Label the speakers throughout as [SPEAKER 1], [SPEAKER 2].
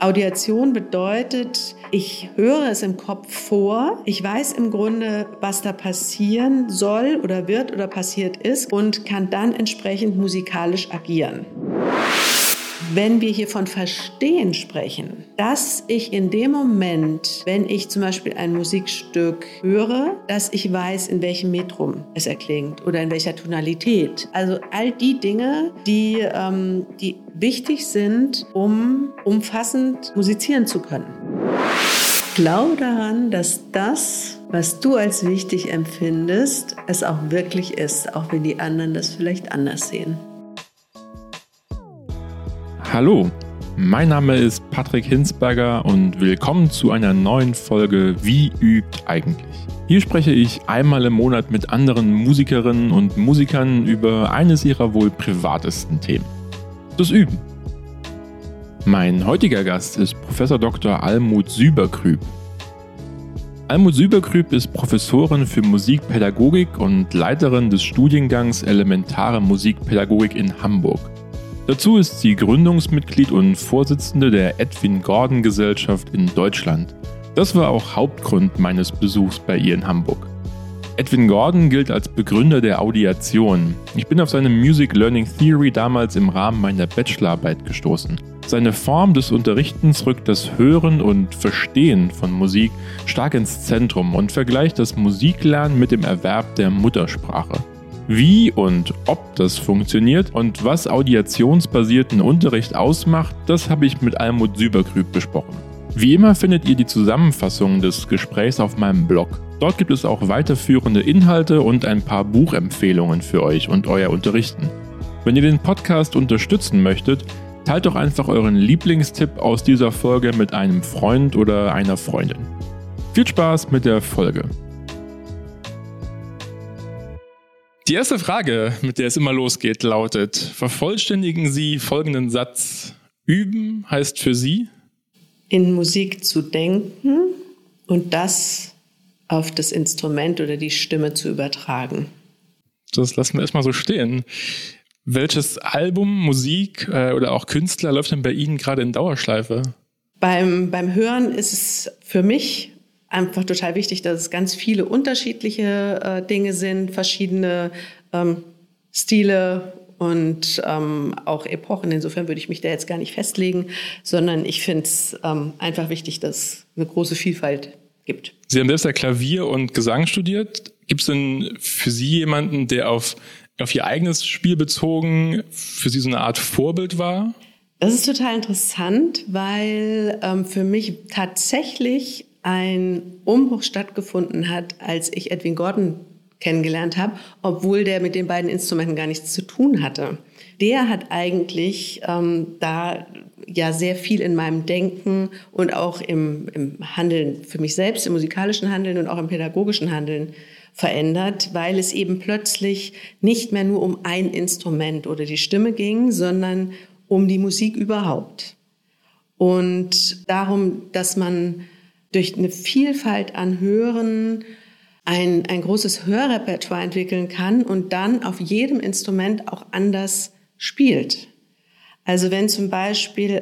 [SPEAKER 1] Audiation bedeutet, ich höre es im Kopf vor, ich weiß im Grunde, was da passieren soll oder wird oder passiert ist und kann dann entsprechend musikalisch agieren. Wenn wir hier von Verstehen sprechen, dass ich in dem Moment, wenn ich zum Beispiel ein Musikstück höre, dass ich weiß, in welchem Metrum es erklingt oder in welcher Tonalität. Also all die Dinge, die wichtig sind, um umfassend musizieren zu können. Ich glaube daran, dass das, was du als wichtig empfindest, es auch wirklich ist, auch wenn die anderen das vielleicht anders sehen.
[SPEAKER 2] Hallo, mein Name ist Patrick Hinsberger und willkommen zu einer neuen Folge Wie übt eigentlich? Hier spreche ich einmal im Monat mit anderen Musikerinnen und Musikern über eines ihrer wohl privatesten Themen: das Üben. Mein heutiger Gast ist Professor Dr. Almut Süberkrüb. Almut Süberkrüb ist Professorin für Musikpädagogik und Leiterin des Studiengangs Elementare Musikpädagogik in Hamburg. Dazu ist sie Gründungsmitglied und Vorsitzende der Edwin Gordon Gesellschaft in Deutschland. Das war auch Hauptgrund meines Besuchs bei ihr in Hamburg. Edwin Gordon gilt als Begründer der Audiation. Ich bin auf seine Music Learning Theory damals im Rahmen meiner Bachelorarbeit gestoßen. Seine Form des Unterrichtens rückt das Hören und Verstehen von Musik stark ins Zentrum und vergleicht das Musiklernen mit dem Erwerb der Muttersprache. Wie und ob das funktioniert und was audiationsbasierten Unterricht ausmacht, das habe ich mit Almut Süberkrüb besprochen. Wie immer findet ihr die Zusammenfassung des Gesprächs auf meinem Blog. Dort gibt es auch weiterführende Inhalte und ein paar Buchempfehlungen für euch und euer Unterrichten. Wenn ihr den Podcast unterstützen möchtet, teilt doch einfach euren Lieblingstipp aus dieser Folge mit einem Freund oder einer Freundin. Viel Spaß mit der Folge. Die erste Frage, mit der es immer losgeht, lautet: Vervollständigen Sie folgenden Satz. Üben heißt für Sie?
[SPEAKER 1] In Musik zu denken und das auf das Instrument oder die Stimme zu übertragen.
[SPEAKER 2] Das lassen wir erstmal so stehen. Welches Album, Musik oder auch Künstler läuft denn bei Ihnen gerade in Dauerschleife?
[SPEAKER 1] Beim Hören ist es für mich einfach total wichtig, dass es ganz viele unterschiedliche Dinge sind, verschiedene Stile und auch Epochen. Insofern würde ich mich da jetzt gar nicht festlegen, sondern ich finde es einfach wichtig, dass es eine große Vielfalt gibt.
[SPEAKER 2] Sie haben selbst ja Klavier und Gesang studiert. Gibt es denn für Sie jemanden, der auf Ihr eigenes Spiel bezogen für Sie so eine Art Vorbild war?
[SPEAKER 1] Das ist total interessant, weil für mich tatsächlich ein Umbruch stattgefunden hat, als ich Edwin Gordon kennengelernt habe, obwohl der mit den beiden Instrumenten gar nichts zu tun hatte. Der hat eigentlich da ja sehr viel in meinem Denken und auch im Handeln für mich selbst, im musikalischen Handeln und auch im pädagogischen Handeln verändert, weil es eben plötzlich nicht mehr nur um ein Instrument oder die Stimme ging, sondern um die Musik überhaupt. Und darum, dass man durch eine Vielfalt an Hören ein großes Hörrepertoire entwickeln kann und dann auf jedem Instrument auch anders spielt. Also wenn zum Beispiel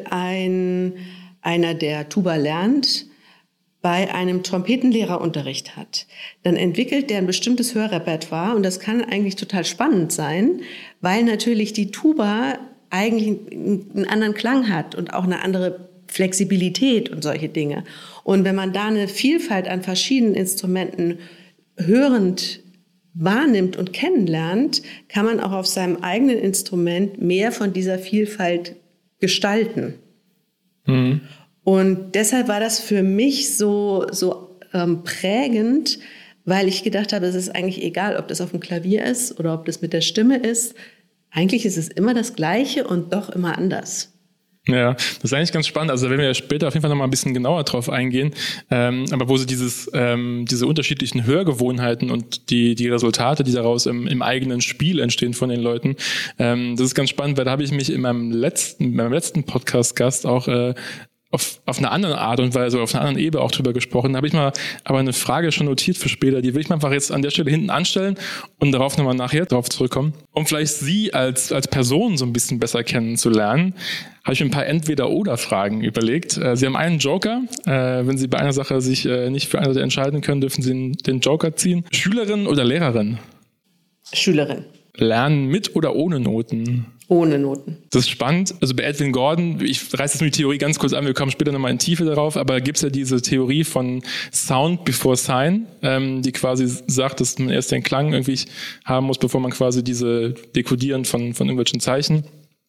[SPEAKER 1] einer, der Tuba lernt, bei einem Trompetenlehrer Unterricht hat, dann entwickelt der ein bestimmtes Hörrepertoire und das kann eigentlich total spannend sein, weil natürlich die Tuba eigentlich einen anderen Klang hat und auch eine andere Flexibilität und solche Dinge. Und wenn man da eine Vielfalt an verschiedenen Instrumenten hörend wahrnimmt und kennenlernt, kann man auch auf seinem eigenen Instrument mehr von dieser Vielfalt gestalten. Mhm. Und deshalb war das für mich so prägend, weil ich gedacht habe, es ist eigentlich egal, ob das auf dem Klavier ist oder ob das mit der Stimme ist. Eigentlich ist es immer das Gleiche und doch immer anders.
[SPEAKER 2] Ja, das ist eigentlich ganz spannend. Also da werden wir ja später auf jeden Fall noch mal ein bisschen genauer drauf eingehen. Aber wo sie diese unterschiedlichen Hörgewohnheiten und die Resultate, die daraus im eigenen Spiel entstehen von den Leuten, das ist ganz spannend, weil da habe ich mich in meinem letzten Podcast-Gast auch auf eine andere Art und Weise, auf einer anderen Ebene auch drüber gesprochen. Da habe ich mal aber eine Frage schon notiert für später, die will ich mal einfach jetzt an der Stelle hinten anstellen und darauf nochmal nachher drauf zurückkommen. Um vielleicht Sie als Person so ein bisschen besser kennenzulernen, habe ich mir ein paar Entweder-Oder-Fragen überlegt. Sie haben einen Joker. Wenn Sie bei einer Sache sich nicht für eine Seite entscheiden können, dürfen Sie den Joker ziehen. Schülerin oder Lehrerin?
[SPEAKER 1] Schülerin.
[SPEAKER 2] Lernen mit oder ohne Noten?
[SPEAKER 1] Ohne Noten.
[SPEAKER 2] Das ist spannend. Also bei Edwin Gordon, ich reiße jetzt nur die Theorie ganz kurz an, wir kommen später nochmal in Tiefe darauf, aber gibt es ja diese Theorie von Sound before Sign, die quasi sagt, dass man erst den Klang irgendwie haben muss, bevor man quasi diese Dekodieren von irgendwelchen Zeichen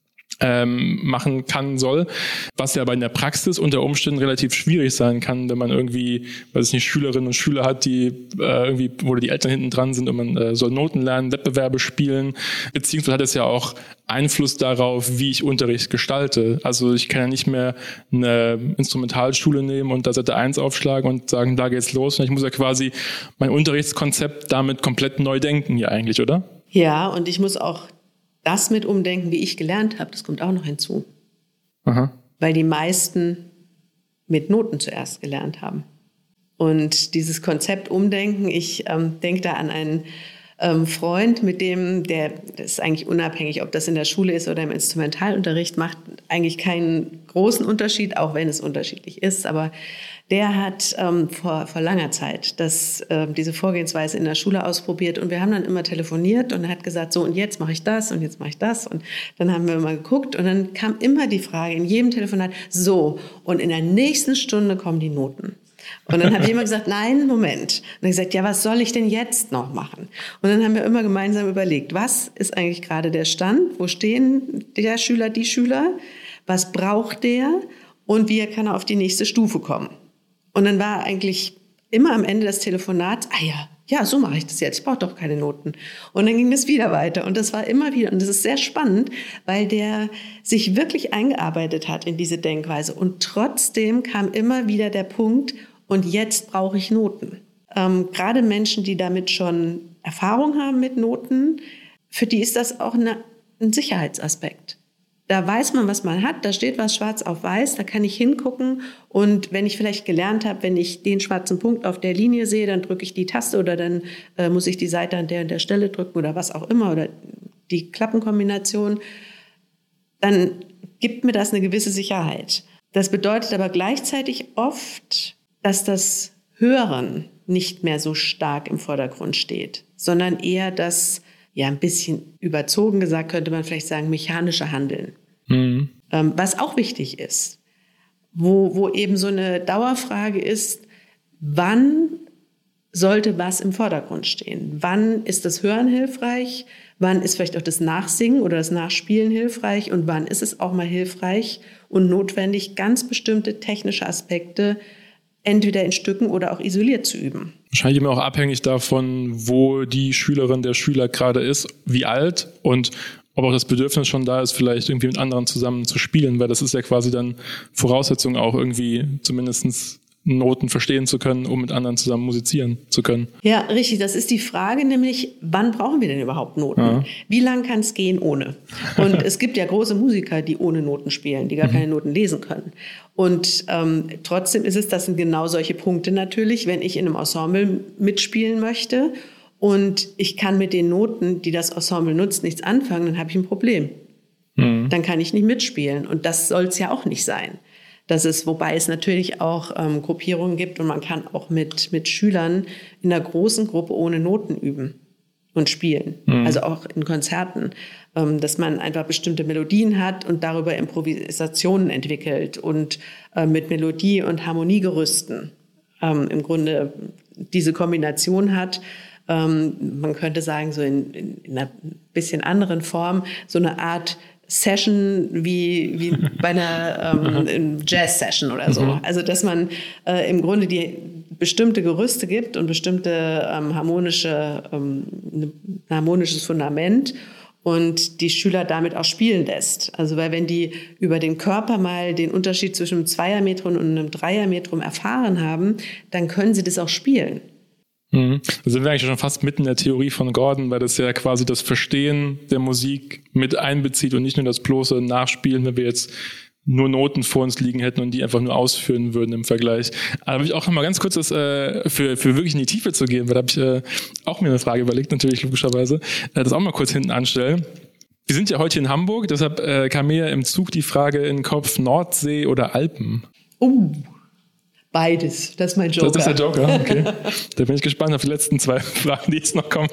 [SPEAKER 2] machen kann, soll, was ja aber in der Praxis unter Umständen relativ schwierig sein kann, wenn man irgendwie, weiß ich nicht, Schülerinnen und Schüler hat, die irgendwie, wo die Eltern hinten dran sind und man soll Noten lernen, Wettbewerbe spielen, beziehungsweise hat es ja auch Einfluss darauf, wie ich Unterricht gestalte. Also ich kann ja nicht mehr eine Instrumentalschule nehmen und da Seite 1 aufschlagen und sagen, da geht's los. Und ich muss ja quasi mein Unterrichtskonzept damit komplett neu denken ja eigentlich, oder?
[SPEAKER 1] Ja, und ich muss auch das mit umdenken, wie ich gelernt habe, das kommt auch noch hinzu.
[SPEAKER 2] Aha.
[SPEAKER 1] Weil die meisten mit Noten zuerst gelernt haben. Und dieses Konzept umdenken, ich denke da an einen Freund, mit dem, das ist eigentlich unabhängig, ob das in der Schule ist oder im Instrumentalunterricht, macht eigentlich keinen großen Unterschied, auch wenn es unterschiedlich ist. Aber der hat vor langer Zeit diese Vorgehensweise in der Schule ausprobiert und wir haben dann immer telefoniert und er hat gesagt, so und jetzt mache ich das und jetzt mache ich das und dann haben wir immer geguckt und dann kam immer die Frage in jedem Telefonat, so und in der nächsten Stunde kommen die Noten. Und dann habe ich immer gesagt, nein, Moment. Und dann gesagt, ja, was soll ich denn jetzt noch machen? Und dann haben wir immer gemeinsam überlegt, was ist eigentlich gerade der Stand? Wo stehen der Schüler, die Schüler? Was braucht der? Und wie kann er auf die nächste Stufe kommen? Und dann war eigentlich immer am Ende des Telefonats, ja, so mache ich das jetzt, ich brauche doch keine Noten. Und dann ging das wieder weiter und das war immer wieder, und das ist sehr spannend, weil der sich wirklich eingearbeitet hat in diese Denkweise und trotzdem kam immer wieder der Punkt, und jetzt brauche ich Noten. Gerade Menschen, die damit schon Erfahrung haben mit Noten, für die ist das auch ein Sicherheitsaspekt. Da weiß man, was man hat, da steht was schwarz auf weiß, da kann ich hingucken und wenn ich vielleicht gelernt habe, wenn ich den schwarzen Punkt auf der Linie sehe, dann drücke ich die Taste oder dann muss ich die Seite an der und der Stelle drücken oder was auch immer oder die Klappenkombination, dann gibt mir das eine gewisse Sicherheit. Das bedeutet aber gleichzeitig oft, dass das Hören nicht mehr so stark im Vordergrund steht, sondern eher das, ja, ein bisschen überzogen gesagt, könnte man vielleicht sagen, mechanische Handeln. Mhm. Was auch wichtig ist, wo eben so eine Dauerfrage ist, wann sollte was im Vordergrund stehen? Wann ist das Hören hilfreich? Wann ist vielleicht auch das Nachsingen oder das Nachspielen hilfreich? Und wann ist es auch mal hilfreich und notwendig, ganz bestimmte technische Aspekte entweder in Stücken oder auch isoliert zu üben?
[SPEAKER 2] Wahrscheinlich immer auch abhängig davon, wo die Schülerin, der Schüler gerade ist, wie alt und ob auch das Bedürfnis schon da ist, vielleicht irgendwie mit anderen zusammen zu spielen, weil das ist ja quasi dann Voraussetzung auch irgendwie zumindest Noten verstehen zu können, um mit anderen zusammen musizieren zu können.
[SPEAKER 1] Ja, richtig. Das ist die Frage, nämlich, wann brauchen wir denn überhaupt Noten? Ja. Wie lang kann es gehen ohne? Und es gibt ja große Musiker, die ohne Noten spielen, die gar keine Noten lesen können. Und trotzdem das sind genau solche Punkte natürlich, wenn ich in einem Ensemble mitspielen möchte und ich kann mit den Noten, die das Ensemble nutzt, nichts anfangen, dann habe ich ein Problem. Mhm. Dann kann ich nicht mitspielen. Und das soll es ja auch nicht sein. Wobei es natürlich auch Gruppierungen gibt und man kann auch mit Schülern in einer großen Gruppe ohne Noten üben und spielen. Mhm. Also auch in Konzerten, dass man einfach bestimmte Melodien hat und darüber Improvisationen entwickelt und mit Melodie- und Harmoniegerüsten im Grunde diese Kombination hat. Man könnte sagen, so in einer bisschen anderen Form, so eine Art Session wie bei einer Jazz-Session oder so. Mhm. Also dass man im Grunde die bestimmte Gerüste gibt und bestimmte harmonisches Fundament und die Schüler damit auch spielen lässt. Also weil wenn die über den Körper mal den Unterschied zwischen einem Zweiermetron und einem Dreiermetron erfahren haben, dann können sie das auch spielen.
[SPEAKER 2] Da sind wir eigentlich schon fast mitten in der Theorie von Gordon, weil das ja quasi das Verstehen der Musik mit einbezieht und nicht nur das bloße Nachspielen, wenn wir jetzt nur Noten vor uns liegen hätten und die einfach nur ausführen würden im Vergleich. Aber habe ich auch mal ganz kurz das für wirklich in die Tiefe zu gehen, weil da habe ich auch mir eine Frage überlegt, natürlich logischerweise, das auch mal kurz hinten anstellen. Wir sind ja heute in Hamburg, deshalb kam mir im Zug die Frage in den Kopf, Nordsee oder Alpen?
[SPEAKER 1] Beides, das ist mein Joker.
[SPEAKER 2] Das ist der Joker, okay. Da bin ich gespannt auf die letzten 2 Fragen, die jetzt noch kommen.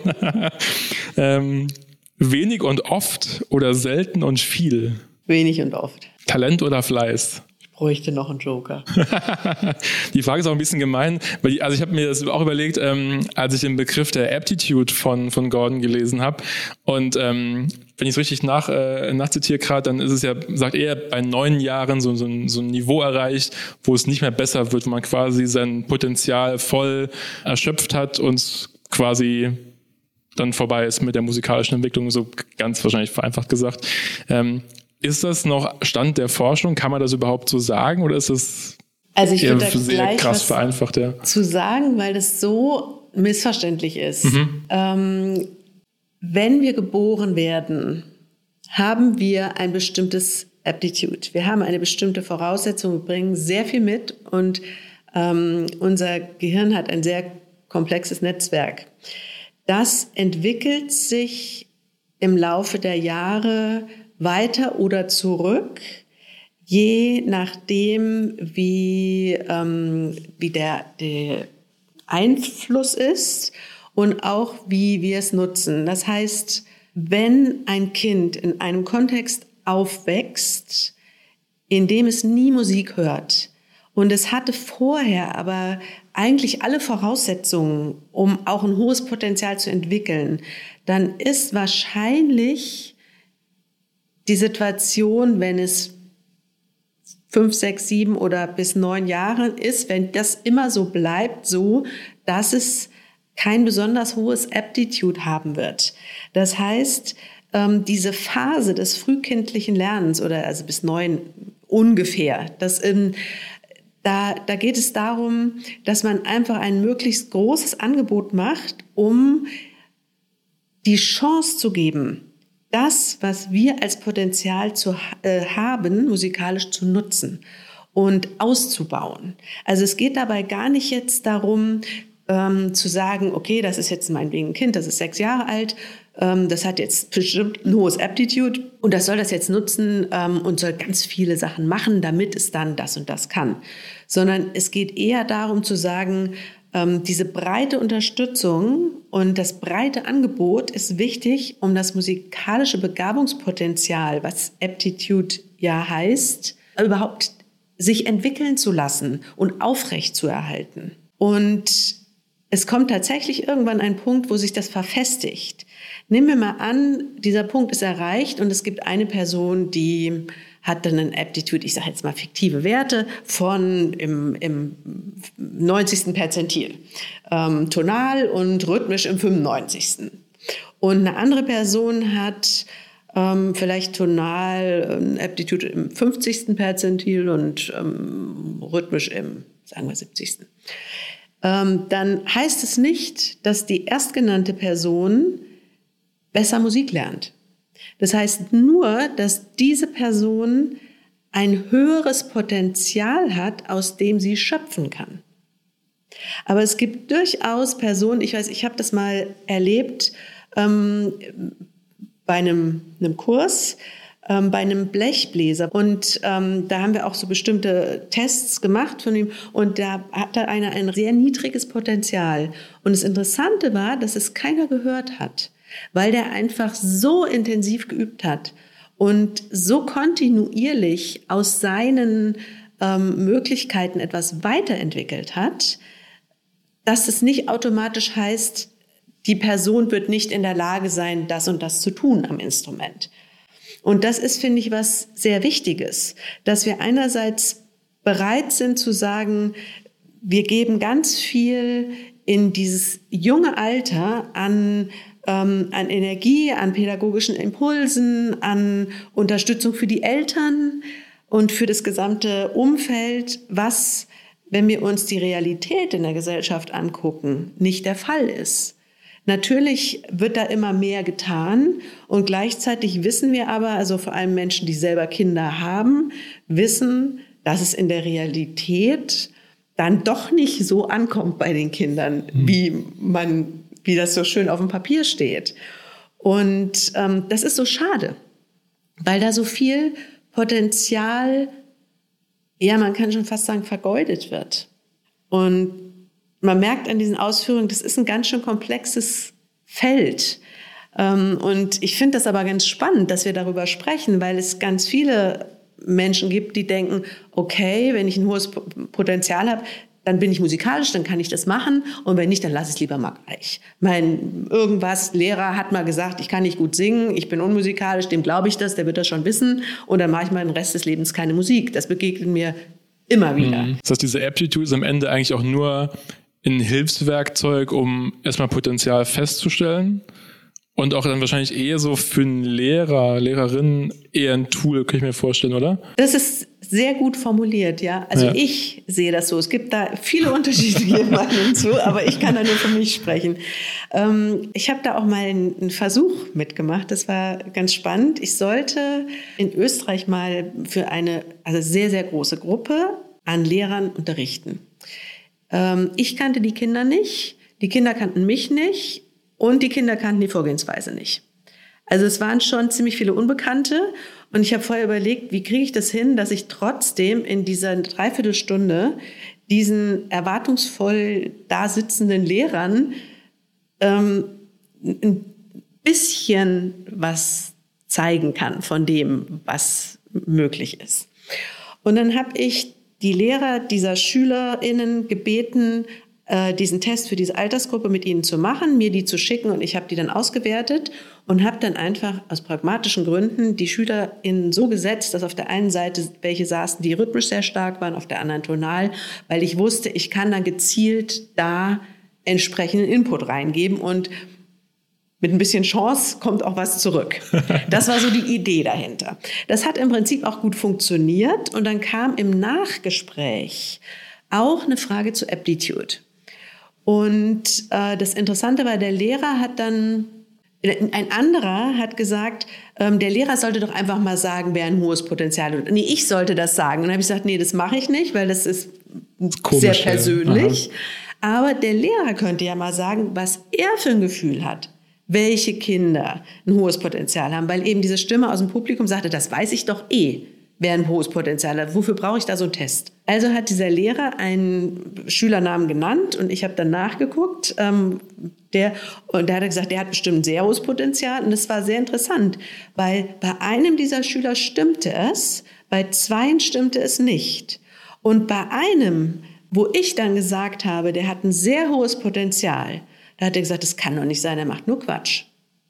[SPEAKER 2] Wenig und oft oder selten und viel?
[SPEAKER 1] Wenig und oft.
[SPEAKER 2] Talent oder Fleiß?
[SPEAKER 1] Ich bräuchte noch einen Joker.
[SPEAKER 2] Die Frage ist auch ein bisschen gemein, weil ich habe mir das auch überlegt, als ich den Begriff der Aptitude von Gordon gelesen habe. Und wenn ich es richtig nachzitiere gerade, dann ist es ja, sagt er, bei 9 Jahren so ein Niveau erreicht, wo es nicht mehr besser wird, wo man quasi sein Potenzial voll erschöpft hat und quasi dann vorbei ist mit der musikalischen Entwicklung, so ganz wahrscheinlich vereinfacht gesagt. Ist das noch Stand der Forschung? Kann man das überhaupt so sagen oder ist das
[SPEAKER 1] eher
[SPEAKER 2] sehr krass vereinfacht? Ja.
[SPEAKER 1] Zu sagen, weil das so missverständlich ist. Wenn wir geboren werden, haben wir ein bestimmtes Aptitude. Wir haben eine bestimmte Voraussetzung, wir bringen sehr viel mit und unser Gehirn hat ein sehr komplexes Netzwerk. Das entwickelt sich im Laufe der Jahre weiter oder zurück, je nachdem, wie der Einfluss ist und auch wie wir es nutzen. Das heißt, wenn ein Kind in einem Kontext aufwächst, in dem es nie Musik hört und es hatte vorher aber eigentlich alle Voraussetzungen, um auch ein hohes Potenzial zu entwickeln, dann ist wahrscheinlich die Situation, wenn es 5, 6, 7 oder bis 9 Jahre ist, wenn das immer so bleibt, so, dass es kein besonders hohes Aptitude haben wird. Das heißt, diese Phase des frühkindlichen Lernens oder also bis 9 ungefähr, da geht es darum, dass man einfach ein möglichst großes Angebot macht, um die Chance zu geben, das, was wir als Potenzial haben, musikalisch zu nutzen und auszubauen. Also es geht dabei gar nicht jetzt darum, zu sagen, okay, das ist jetzt meinetwegen ein Kind, das ist 6 Jahre alt, das hat jetzt bestimmt ein hohes Aptitude und das soll das jetzt nutzen und soll ganz viele Sachen machen, damit es dann das und das kann. Sondern es geht eher darum zu sagen, diese breite Unterstützung und das breite Angebot ist wichtig, um das musikalische Begabungspotenzial, was Aptitude ja heißt, überhaupt sich entwickeln zu lassen und aufrecht zu erhalten. Und es kommt tatsächlich irgendwann ein Punkt, wo sich das verfestigt. Nehmen wir mal an, dieser Punkt ist erreicht und es gibt eine Person, die hat dann ein Aptitude, ich sage jetzt mal fiktive Werte, von im 90. Perzentil, tonal und rhythmisch im 95. Und eine andere Person hat vielleicht tonal Aptitude im 50. Perzentil und rhythmisch im, sagen wir, 70. Dann heißt es nicht, dass die erstgenannte Person besser Musik lernt. Das heißt nur, dass diese Person ein höheres Potenzial hat, aus dem sie schöpfen kann. Aber es gibt durchaus Personen, ich habe das mal erlebt bei einem Kurs, bei einem Blechbläser. Und da haben wir auch so bestimmte Tests gemacht von ihm. Und da hatte einer ein sehr niedriges Potenzial. Und das Interessante war, dass es keiner gehört hat, weil der einfach so intensiv geübt hat und so kontinuierlich aus seinen Möglichkeiten etwas weiterentwickelt hat, dass es nicht automatisch heißt, die Person wird nicht in der Lage sein, das und das zu tun am Instrument. Und das ist, finde ich, was sehr Wichtiges, dass wir einerseits bereit sind zu sagen, wir geben ganz viel in dieses junge Alter an Energie, an pädagogischen Impulsen, an Unterstützung für die Eltern und für das gesamte Umfeld, was, wenn wir uns die Realität in der Gesellschaft angucken, nicht der Fall ist. Natürlich wird da immer mehr getan und gleichzeitig wissen wir aber, also vor allem Menschen, die selber Kinder haben, wissen, dass es in der Realität dann doch nicht so ankommt bei den Kindern, wie das so schön auf dem Papier steht. Und das ist so schade, weil da so viel Potenzial, ja, man kann schon fast sagen, vergeudet wird. Und man merkt an diesen Ausführungen, das ist ein ganz schön komplexes Feld. Und ich finde das aber ganz spannend, dass wir darüber sprechen, weil es ganz viele Menschen gibt, die denken, okay, wenn ich ein hohes Potenzial habe, dann bin ich musikalisch, dann kann ich das machen. Und wenn nicht, dann lasse ich es lieber mal gleich. Lehrer hat mal gesagt, ich kann nicht gut singen, ich bin unmusikalisch, dem glaube ich das, der wird das schon wissen. Und dann mache ich mal den Rest des Lebens keine Musik. Das begegnet mir immer wieder.
[SPEAKER 2] Das heißt, diese Aptitude ist am Ende eigentlich auch nur ein Hilfswerkzeug, um erstmal Potenzial festzustellen und auch dann wahrscheinlich eher so für einen Lehrer, Lehrerin eher ein Tool, kann ich mir vorstellen, oder?
[SPEAKER 1] Das ist sehr gut formuliert, ja. Also ich sehe das so. Es gibt da viele unterschiedliche Meinungen zu, aber ich kann da nur für mich sprechen. Ich habe da auch mal einen Versuch mitgemacht. Das war ganz spannend. Ich sollte in Österreich mal für eine sehr, sehr große Gruppe an Lehrern unterrichten. Ich kannte die Kinder nicht, die Kinder kannten mich nicht und die Kinder kannten die Vorgehensweise nicht. Also es waren schon ziemlich viele Unbekannte und ich habe vorher überlegt, wie kriege ich das hin, dass ich trotzdem in dieser Dreiviertelstunde diesen erwartungsvoll da sitzenden Lehrern ein bisschen was zeigen kann von dem, was möglich ist. Und dann habe ich die Lehrer dieser SchülerInnen gebeten, diesen Test für diese Altersgruppe mit ihnen zu machen, mir die zu schicken und ich habe die dann ausgewertet und habe dann einfach aus pragmatischen Gründen die SchülerInnen so gesetzt, dass auf der einen Seite welche saßen, die rhythmisch sehr stark waren, auf der anderen tonal, weil ich wusste, ich kann dann gezielt da entsprechenden Input reingeben und mit ein bisschen Chance kommt auch was zurück. Das war so die Idee dahinter. Das hat im Prinzip auch gut funktioniert und dann kam im Nachgespräch auch eine Frage zu Aptitude. Und das Interessante war, der Lehrer hat dann, ein anderer hat gesagt, der Lehrer sollte doch einfach mal sagen, wer ein hohes Potenzial hat. Nee, ich sollte das sagen. Und dann habe ich gesagt, nee, das mache ich nicht, weil das ist komisch, sehr persönlich. Ja. Aber der Lehrer könnte ja mal sagen, was er für ein Gefühl hat, welche Kinder ein hohes Potenzial haben, weil eben diese Stimme aus dem Publikum sagte, das weiß ich doch wer ein hohes Potenzial hat. Wofür brauche ich da so einen Test? Also hat dieser Lehrer einen Schülernamen genannt und ich habe dann nachgeguckt. Da hat er gesagt, der hat bestimmt ein sehr hohes Potenzial. Und das war sehr interessant, weil bei einem dieser Schüler stimmte es, bei zweien stimmte es nicht. Und bei einem, wo ich dann gesagt habe, der hat ein sehr hohes Potenzial, da hat er gesagt, das kann doch nicht sein, er macht nur Quatsch.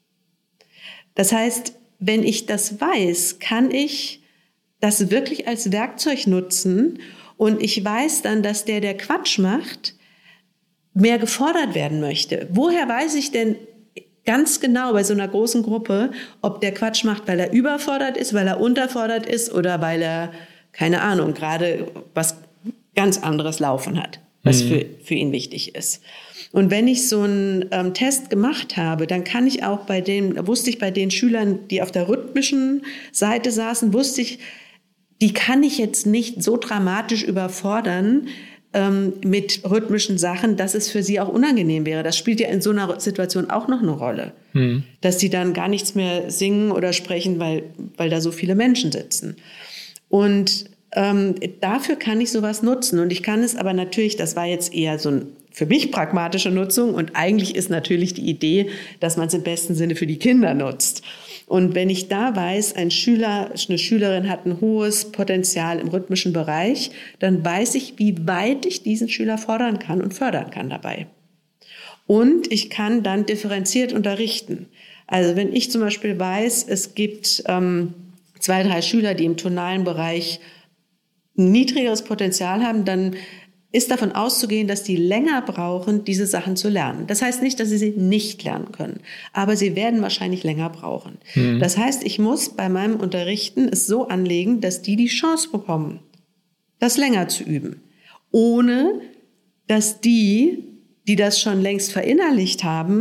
[SPEAKER 1] Das heißt, wenn ich das weiß, kann ich das wirklich als Werkzeug nutzen und ich weiß dann, dass der Quatsch macht, mehr gefordert werden möchte. Woher weiß ich denn ganz genau bei so einer großen Gruppe, ob der Quatsch macht, weil er überfordert ist, weil er unterfordert ist oder weil er, keine Ahnung, gerade was ganz anderes laufen hat, was für ihn wichtig ist. Und wenn ich so einen Test gemacht habe, dann kann ich auch wusste ich bei den Schülern, die auf der rhythmischen Seite saßen, wusste ich, die kann ich jetzt nicht so dramatisch überfordern mit rhythmischen Sachen, dass es für sie auch unangenehm wäre. Das spielt ja in so einer Situation auch noch eine Rolle. Dass die dann gar nichts mehr singen oder sprechen, weil da so viele Menschen sitzen. Und dafür kann ich sowas nutzen. Und ich kann es aber natürlich, das war jetzt eher so ein für mich pragmatische Nutzung und eigentlich ist natürlich die Idee, dass man es im besten Sinne für die Kinder nutzt. Und wenn ich da weiß, ein Schüler, eine Schülerin hat ein hohes Potenzial im rhythmischen Bereich, dann weiß ich, wie weit ich diesen Schüler fordern kann und fördern kann dabei. Und ich kann dann differenziert unterrichten. Also wenn ich zum Beispiel weiß, es gibt 2, 3 Schüler, die im tonalen Bereich ein niedrigeres Potenzial haben, dann ist davon auszugehen, dass die länger brauchen, diese Sachen zu lernen. Das heißt nicht, dass sie nicht lernen können, aber sie werden wahrscheinlich länger brauchen. Das heißt, ich muss bei meinem Unterrichten es so anlegen, dass die Chance bekommen, das länger zu üben, ohne dass die das schon längst verinnerlicht haben,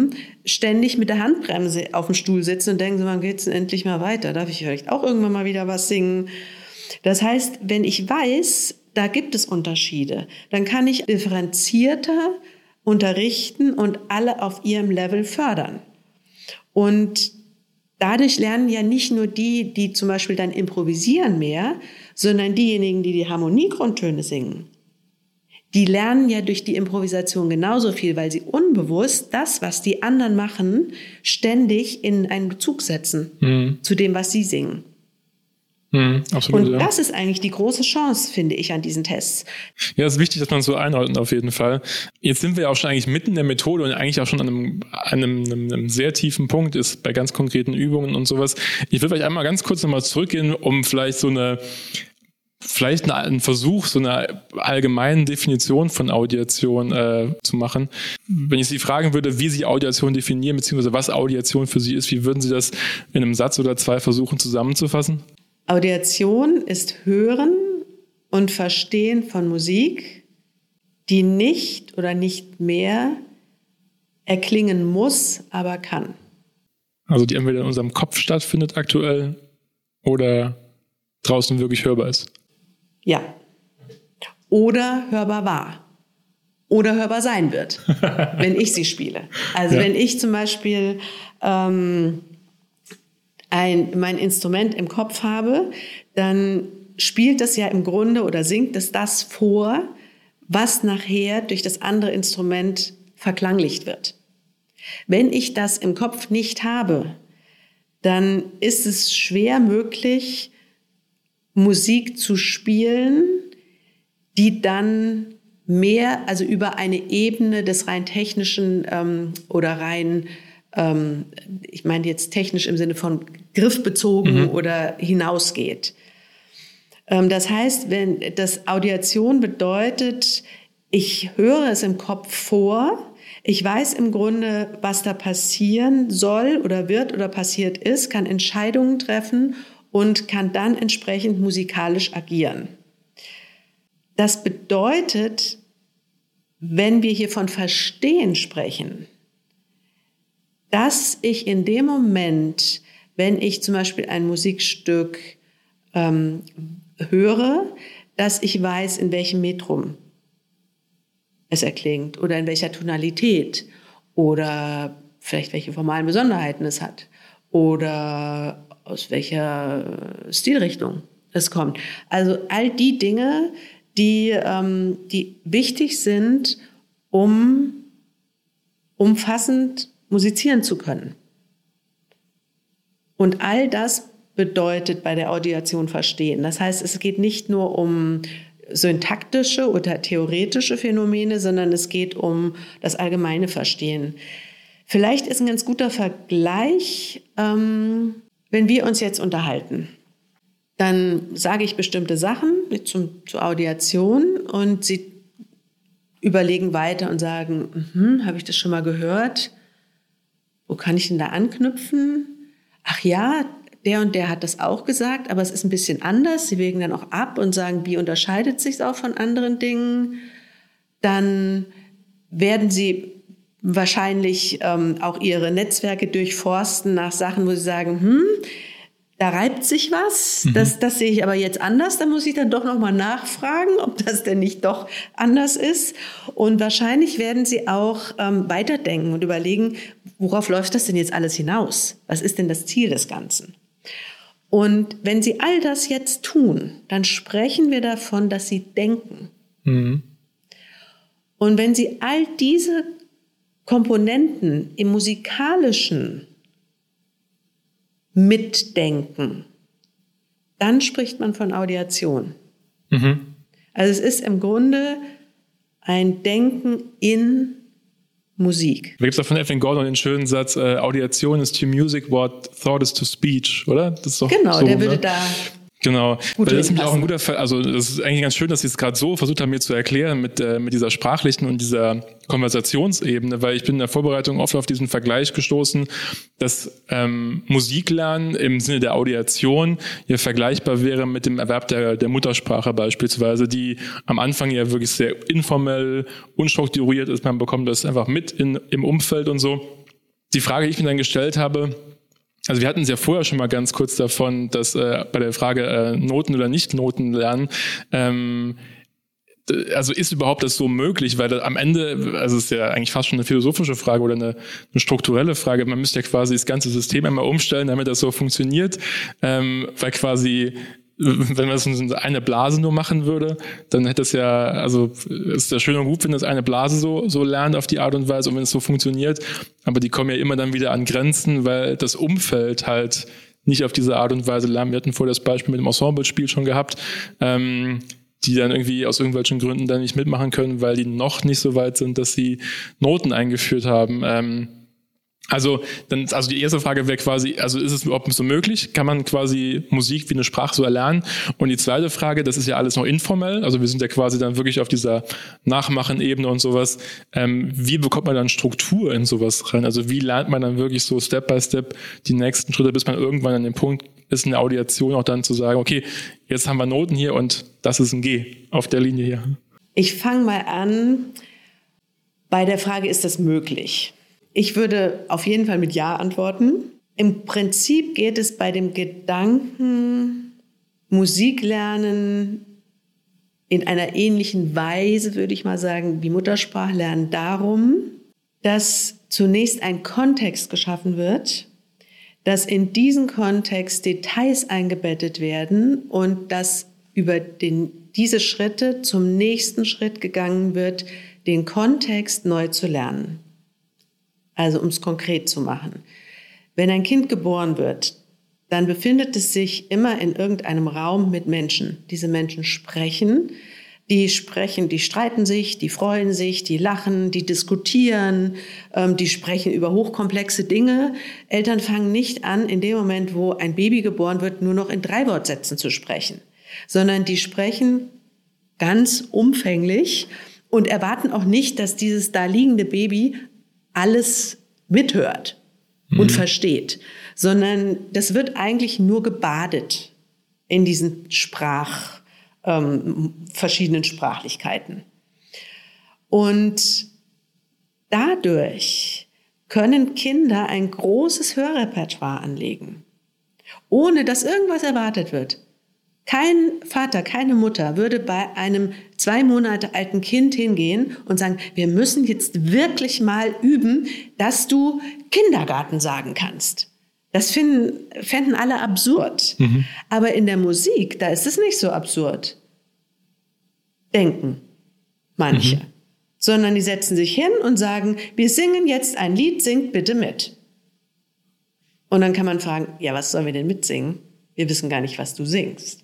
[SPEAKER 1] ständig mit der Handbremse auf dem Stuhl sitzen und denken so, wann geht's denn endlich mal weiter? Darf ich vielleicht auch irgendwann mal wieder was singen? Das heißt, wenn ich weiß, da gibt es Unterschiede, dann kann ich differenzierter unterrichten und alle auf ihrem Level fördern. Und dadurch lernen ja nicht nur die zum Beispiel dann improvisieren mehr, sondern diejenigen, die Harmoniegrundtöne singen. Die lernen ja durch die Improvisation genauso viel, weil sie unbewusst das, was die anderen machen, ständig in einen Bezug setzen zu dem, was sie singen.
[SPEAKER 2] Absolut,
[SPEAKER 1] und das ist eigentlich die große Chance, finde ich, an diesen Tests.
[SPEAKER 2] Ja, es ist wichtig, dass man so einordnet auf jeden Fall. Jetzt sind wir ja auch schon eigentlich mitten in der Methode und eigentlich auch schon an einem sehr tiefen Punkt ist bei ganz konkreten Übungen und sowas. Ich will vielleicht einmal ganz kurz nochmal zurückgehen, um vielleicht einen Versuch, so eine allgemeine Definition von Audiation zu machen. Wenn ich Sie fragen würde, wie Sie Audiation definieren, beziehungsweise was Audiation für Sie ist, wie würden Sie das in einem Satz oder zwei versuchen zusammenzufassen?
[SPEAKER 1] Audiation ist Hören und Verstehen von Musik, die nicht oder nicht mehr erklingen muss, aber kann.
[SPEAKER 2] Also die entweder in unserem Kopf stattfindet aktuell oder draußen wirklich hörbar ist.
[SPEAKER 1] Ja. Oder hörbar war. Oder hörbar sein wird, wenn ich sie spiele. Also wenn ich zum Beispiel mein Instrument im Kopf habe, dann spielt das ja im Grunde oder singt es das vor, was nachher durch das andere Instrument verklanglicht wird. Wenn ich das im Kopf nicht habe, dann ist es schwer möglich, Musik zu spielen, die dann mehr, also über eine Ebene des rein technischen oder rein ich meine jetzt technisch im Sinne von griffbezogen oder hinausgeht. Das heißt, wenn das Audiation bedeutet, ich höre es im Kopf vor, ich weiß im Grunde, was da passieren soll oder wird oder passiert ist, kann Entscheidungen treffen und kann dann entsprechend musikalisch agieren. Das bedeutet, wenn wir hier von Verstehen sprechen, dass ich in dem Moment, wenn ich zum Beispiel ein Musikstück höre, dass ich weiß, in welchem Metrum es erklingt oder in welcher Tonalität oder vielleicht welche formalen Besonderheiten es hat oder aus welcher Stilrichtung es kommt. Also all die Dinge, die wichtig sind, um umfassend musizieren zu können. Und all das bedeutet bei der Audiation verstehen. Das heißt, es geht nicht nur um syntaktische oder theoretische Phänomene, sondern es geht um das allgemeine Verstehen. Vielleicht ist ein ganz guter Vergleich, wenn wir uns jetzt unterhalten. Dann sage ich bestimmte Sachen zur Audiation und Sie überlegen weiter und sagen, habe ich das schon mal gehört? Wo kann ich denn da anknüpfen? Ach ja, der und der hat das auch gesagt, aber es ist ein bisschen anders. Sie wägen dann auch ab und sagen, wie unterscheidet sich es auch von anderen Dingen? Dann werden Sie wahrscheinlich auch Ihre Netzwerke durchforsten nach Sachen, wo Sie sagen, da reibt sich was, das sehe ich aber jetzt anders, da muss ich dann doch nochmal nachfragen, ob das denn nicht doch anders ist. Und wahrscheinlich werden Sie auch weiterdenken und überlegen, worauf läuft das denn jetzt alles hinaus? Was ist denn das Ziel des Ganzen? Und wenn Sie all das jetzt tun, dann sprechen wir davon, dass Sie denken. Und wenn Sie all diese Komponenten im Musikalischen mitdenken, dann spricht man von Audiation. Also es ist im Grunde ein Denken in Musik.
[SPEAKER 2] Da gibt es auch von Evan Gordon den schönen Satz, Audiation is to music what thought is to speech, oder? Das ist doch
[SPEAKER 1] genau,
[SPEAKER 2] so,
[SPEAKER 1] der würde da
[SPEAKER 2] genau,
[SPEAKER 1] gut
[SPEAKER 2] weil das ist nämlich auch ein
[SPEAKER 1] passen.
[SPEAKER 2] guter Fall, also das ist eigentlich ganz schön, dass Sie es gerade so versucht haben, mir zu erklären mit dieser sprachlichen und dieser Konversationsebene, weil ich bin in der Vorbereitung oft auf diesen Vergleich gestoßen, dass Musiklernen im Sinne der Audiation ja vergleichbar wäre mit dem Erwerb der Muttersprache beispielsweise, die am Anfang ja wirklich sehr informell, unstrukturiert ist, man bekommt das einfach mit im Umfeld und so. die Frage, die ich mir dann gestellt habe, also wir hatten es ja vorher schon mal ganz kurz davon, dass bei der Frage Noten oder nicht Noten lernen, also ist überhaupt das so möglich? Weil das am Ende, also es ist ja eigentlich fast schon eine philosophische Frage oder eine strukturelle Frage. Man müsste ja quasi das ganze System einmal umstellen, damit das so funktioniert. Weil quasi, wenn man das in eine Blase nur machen würde, dann hätte es ja, also es ist ja schön und gut, wenn das eine Blase so lernt auf die Art und Weise und wenn es so funktioniert. Aber die kommen ja immer dann wieder an Grenzen, weil das Umfeld halt nicht auf diese Art und Weise lernen. Wir hatten vorher das Beispiel mit dem Ensemble-Spiel schon gehabt, die dann irgendwie aus irgendwelchen Gründen dann nicht mitmachen können, weil die noch nicht so weit sind, dass sie Noten eingeführt haben. Also die erste Frage wäre quasi, also ist es überhaupt so möglich? Kann man quasi Musik wie eine Sprache so erlernen? Und die zweite Frage, das ist ja alles noch informell, also wir sind ja quasi dann wirklich auf dieser Nachmachen-Ebene und sowas. Wie bekommt man dann Struktur in sowas rein? Also wie lernt man dann wirklich so Step by Step die nächsten Schritte, bis man irgendwann an dem Punkt ist, in der Audiation auch dann zu sagen, okay, jetzt haben wir Noten hier und das ist ein G auf der Linie hier.
[SPEAKER 1] Ich fange mal an bei der Frage, ist das möglich? Ich würde auf jeden Fall mit Ja antworten. Im Prinzip geht es bei dem Gedanken Musiklernen in einer ähnlichen Weise, würde ich mal sagen, wie Muttersprachlernen darum, dass zunächst ein Kontext geschaffen wird, dass in diesen Kontext Details eingebettet werden und dass über diese Schritte zum nächsten Schritt gegangen wird, den Kontext neu zu lernen. Also um es konkret zu machen. Wenn ein Kind geboren wird, dann befindet es sich immer in irgendeinem Raum mit Menschen. Diese Menschen sprechen, die streiten sich, die freuen sich, die lachen, die diskutieren, die sprechen über hochkomplexe Dinge. Eltern fangen nicht an, in dem Moment, wo ein Baby geboren wird, nur noch in 3 Wortsätzen zu sprechen, sondern die sprechen ganz umfänglich und erwarten auch nicht, dass dieses da liegende Baby alles mithört und versteht, sondern das wird eigentlich nur gebadet in diesen verschiedenen Sprachlichkeiten. Und dadurch können Kinder ein großes Hörrepertoire anlegen, ohne dass irgendwas erwartet wird. Kein Vater, keine Mutter würde bei einem 2 Monate alten Kind hingehen und sagen, wir müssen jetzt wirklich mal üben, dass du Kindergarten sagen kannst. Das fänden alle absurd. Aber in der Musik, da ist es nicht so absurd. Denken manche. Sondern die setzen sich hin und sagen, wir singen jetzt ein Lied, singt bitte mit. Und dann kann man fragen, ja, was sollen wir denn mitsingen? Wir wissen gar nicht, was du singst.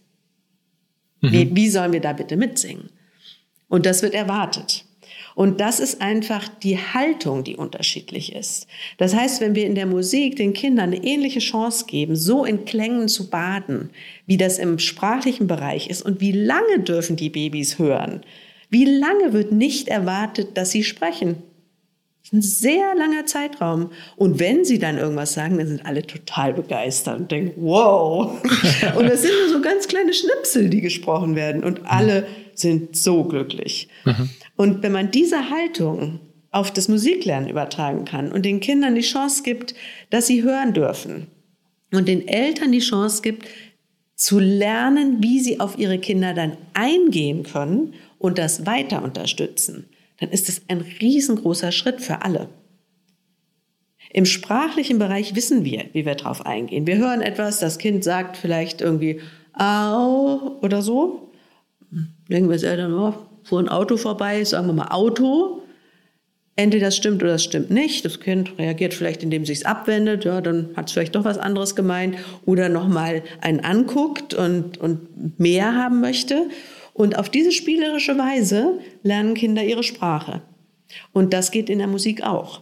[SPEAKER 1] Wie sollen wir da bitte mitsingen? Und das wird erwartet. Und das ist einfach die Haltung, die unterschiedlich ist. Das heißt, wenn wir in der Musik den Kindern eine ähnliche Chance geben, so in Klängen zu baden, wie das im sprachlichen Bereich ist und wie lange dürfen die Babys hören, wie lange wird nicht erwartet, dass sie sprechen. Das ist ein sehr langer Zeitraum. Und wenn sie dann irgendwas sagen, dann sind alle total begeistert und denken, wow. Und das sind nur so ganz kleine Schnipsel, die gesprochen werden. Und alle sind so glücklich. Und wenn man diese Haltung auf das Musiklernen übertragen kann und den Kindern die Chance gibt, dass sie hören dürfen und den Eltern die Chance gibt, zu lernen, wie sie auf ihre Kinder dann eingehen können und das weiter unterstützen, dann ist es ein riesengroßer Schritt für alle. Im sprachlichen Bereich wissen wir, wie wir drauf eingehen. Wir hören etwas, das Kind sagt vielleicht irgendwie au oder so. Denken wir als Eltern, oh, fuhr ein Auto vorbei, sagen wir mal Auto. Entweder das stimmt oder das stimmt nicht. Das Kind reagiert vielleicht, indem es sich abwendet. Ja, dann hat es vielleicht doch was anderes gemeint. Oder nochmal einen anguckt und mehr haben möchte. Und auf diese spielerische Weise lernen Kinder ihre Sprache. Und das geht in der Musik auch.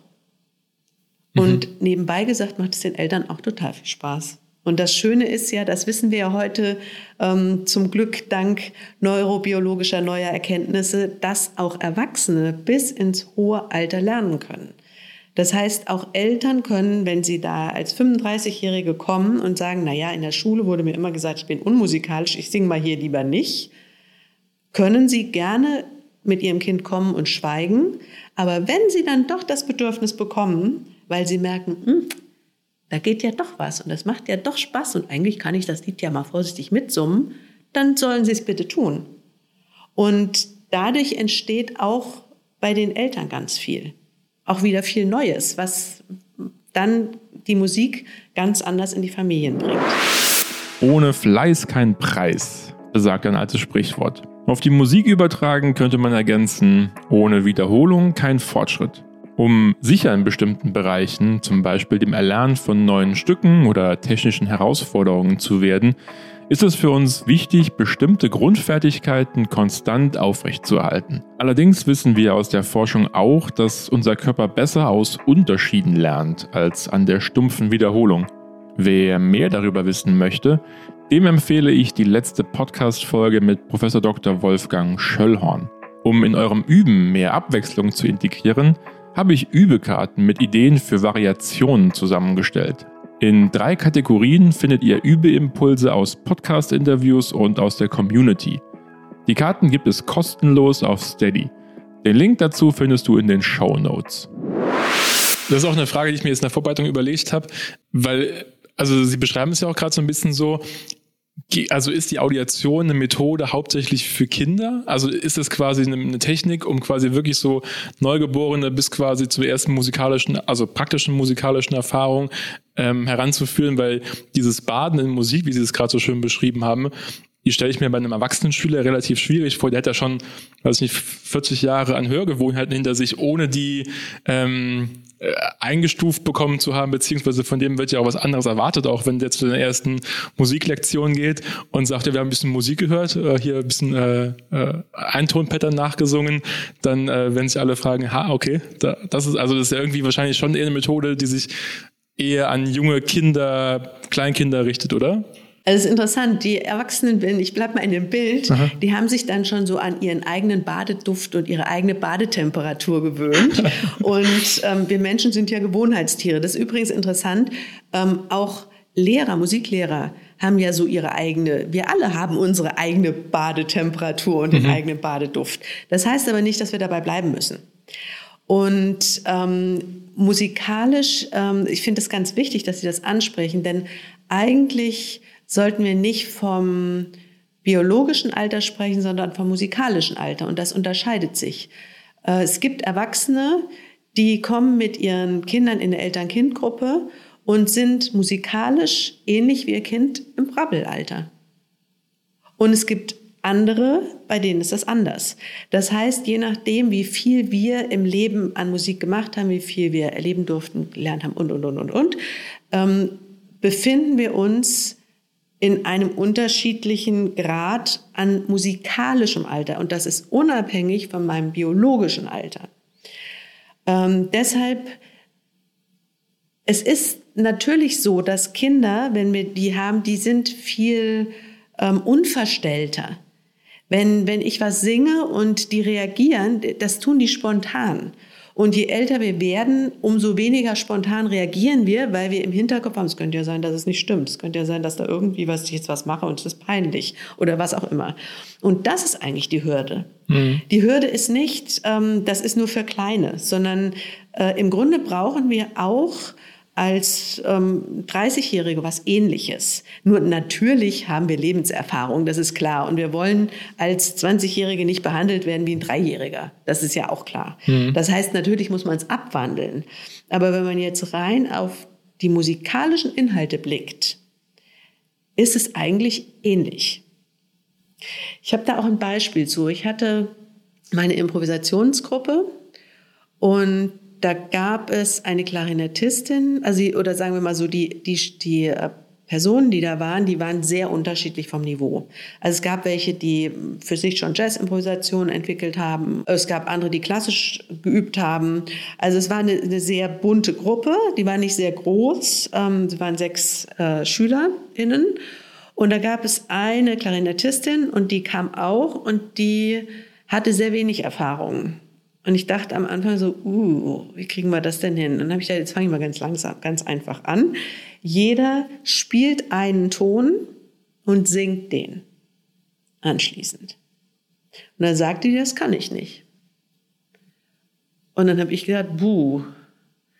[SPEAKER 1] Und nebenbei gesagt, macht es den Eltern auch total viel Spaß. Und das Schöne ist ja, das wissen wir ja heute zum Glück dank neurobiologischer neuer Erkenntnisse, dass auch Erwachsene bis ins hohe Alter lernen können. Das heißt, auch Eltern können, wenn sie da als 35-Jährige kommen und sagen, naja, in der Schule wurde mir immer gesagt, ich bin unmusikalisch, ich singe mal hier lieber nicht, können sie gerne mit ihrem Kind kommen und schweigen. Aber wenn sie dann doch das Bedürfnis bekommen, weil sie merken, da geht ja doch was und das macht ja doch Spaß und eigentlich kann ich das Lied ja mal vorsichtig mitsummen, dann sollen sie es bitte tun. Und dadurch entsteht auch bei den Eltern ganz viel. Auch wieder viel Neues, was dann die Musik ganz anders in die Familien bringt.
[SPEAKER 2] Ohne Fleiß kein Preis, besagt ein altes Sprichwort. Auf die Musik übertragen könnte man ergänzen, ohne Wiederholung kein Fortschritt. Um sicher in bestimmten Bereichen, zum Beispiel dem Erlernen von neuen Stücken oder technischen Herausforderungen zu werden, ist es für uns wichtig, bestimmte Grundfertigkeiten konstant aufrechtzuerhalten. Allerdings wissen wir aus der Forschung auch, dass unser Körper besser aus Unterschieden lernt als an der stumpfen Wiederholung. Wer mehr darüber wissen möchte, dem empfehle ich die letzte Podcast-Folge mit Prof. Dr. Wolfgang Schöllhorn. Um in eurem Üben mehr Abwechslung zu integrieren, habe ich Übekarten mit Ideen für Variationen zusammengestellt. In 3 Kategorien findet ihr Übeimpulse aus Podcast-Interviews und aus der Community. Die Karten gibt es kostenlos auf Steady. Den Link dazu findest du in den Shownotes. Das ist auch eine Frage, die ich mir jetzt in der Vorbereitung überlegt habe, weil, also Sie beschreiben es ja auch gerade so ein bisschen so, also ist die Audiation eine Methode hauptsächlich für Kinder? Also ist es quasi eine Technik, um quasi wirklich so Neugeborene bis quasi zur ersten musikalischen, also praktischen musikalischen Erfahrung heranzuführen, weil dieses Baden in Musik, wie Sie es gerade so schön beschrieben haben, die stelle ich mir bei einem Erwachsenen-Schüler relativ schwierig vor. Der hat ja schon, weiß nicht, 40 Jahre an Hörgewohnheiten hinter sich, ohne die eingestuft bekommen zu haben, beziehungsweise von dem wird ja auch was anderes erwartet, auch wenn der zu der ersten Musiklektion geht und sagt, ja, wir haben ein bisschen Musik gehört, hier ein bisschen Eintonpattern nachgesungen, dann wenn sich alle fragen, okay, das ist ja irgendwie wahrscheinlich schon eher eine Methode, die sich eher an junge Kinder, Kleinkinder richtet, oder?
[SPEAKER 1] Also es ist interessant, die Erwachsenen, ich bleibe mal in dem Bild, die haben sich dann schon so an ihren eigenen Badeduft und ihre eigene Badetemperatur gewöhnt. Und wir Menschen sind ja Gewohnheitstiere. Das ist übrigens interessant, auch Lehrer, Musiklehrer haben ja so ihre eigene, wir alle haben unsere eigene Badetemperatur und den eigenen Badeduft. Das heißt aber nicht, dass wir dabei bleiben müssen. Und musikalisch, ich finde es ganz wichtig, dass Sie das ansprechen, denn eigentlich sollten wir nicht vom biologischen Alter sprechen, sondern vom musikalischen Alter. Und das unterscheidet sich. Es gibt Erwachsene, die kommen mit ihren Kindern in eine Eltern-Kind-Gruppe und sind musikalisch ähnlich wie ihr Kind im Brabbelalter. Und es gibt andere, bei denen ist das anders. Das heißt, je nachdem, wie viel wir im Leben an Musik gemacht haben, wie viel wir erleben durften, gelernt haben und, befinden wir uns in einem unterschiedlichen Grad an musikalischem Alter. Und das ist unabhängig von meinem biologischen Alter. Deshalb, es ist natürlich so, dass Kinder, wenn wir die haben, die sind viel unverstellter. Wenn ich was singe und die reagieren, das tun die spontan. Und je älter wir werden, umso weniger spontan reagieren wir, weil wir im Hinterkopf haben, es könnte ja sein, dass es nicht stimmt. Es könnte ja sein, dass da irgendwie ich jetzt was mache und es ist peinlich oder was auch immer. Und das ist eigentlich die Hürde. Die Hürde ist nicht, das ist nur für Kleine, sondern im Grunde brauchen wir auch als 30-Jährige was Ähnliches. Nur natürlich haben wir Lebenserfahrung, das ist klar. Und wir wollen als 20-Jährige nicht behandelt werden wie ein 3-Jähriger. Das ist ja auch klar. Das heißt, natürlich muss man es abwandeln. Aber wenn man jetzt rein auf die musikalischen Inhalte blickt, ist es eigentlich ähnlich. Ich habe da auch ein Beispiel zu. Ich hatte meine Improvisationsgruppe und da gab es eine Klarinettistin, oder sagen wir mal so, die Personen, die da waren, die waren sehr unterschiedlich vom Niveau. Also es gab welche, die für sich schon Jazz-Improvisationen entwickelt haben. Es gab andere, die klassisch geübt haben. Also es war eine sehr bunte Gruppe, die war nicht sehr groß. Es waren 6 SchülerInnen. Und da gab es eine Klarinettistin und die kam auch und die hatte sehr wenig Erfahrung. Und ich dachte am Anfang so, wie kriegen wir das denn hin? Und dann habe ich gedacht, jetzt fange ich mal ganz langsam, ganz einfach an. Jeder spielt einen Ton und singt den anschließend. Und dann sagte die, das kann ich nicht. Und dann habe ich gedacht,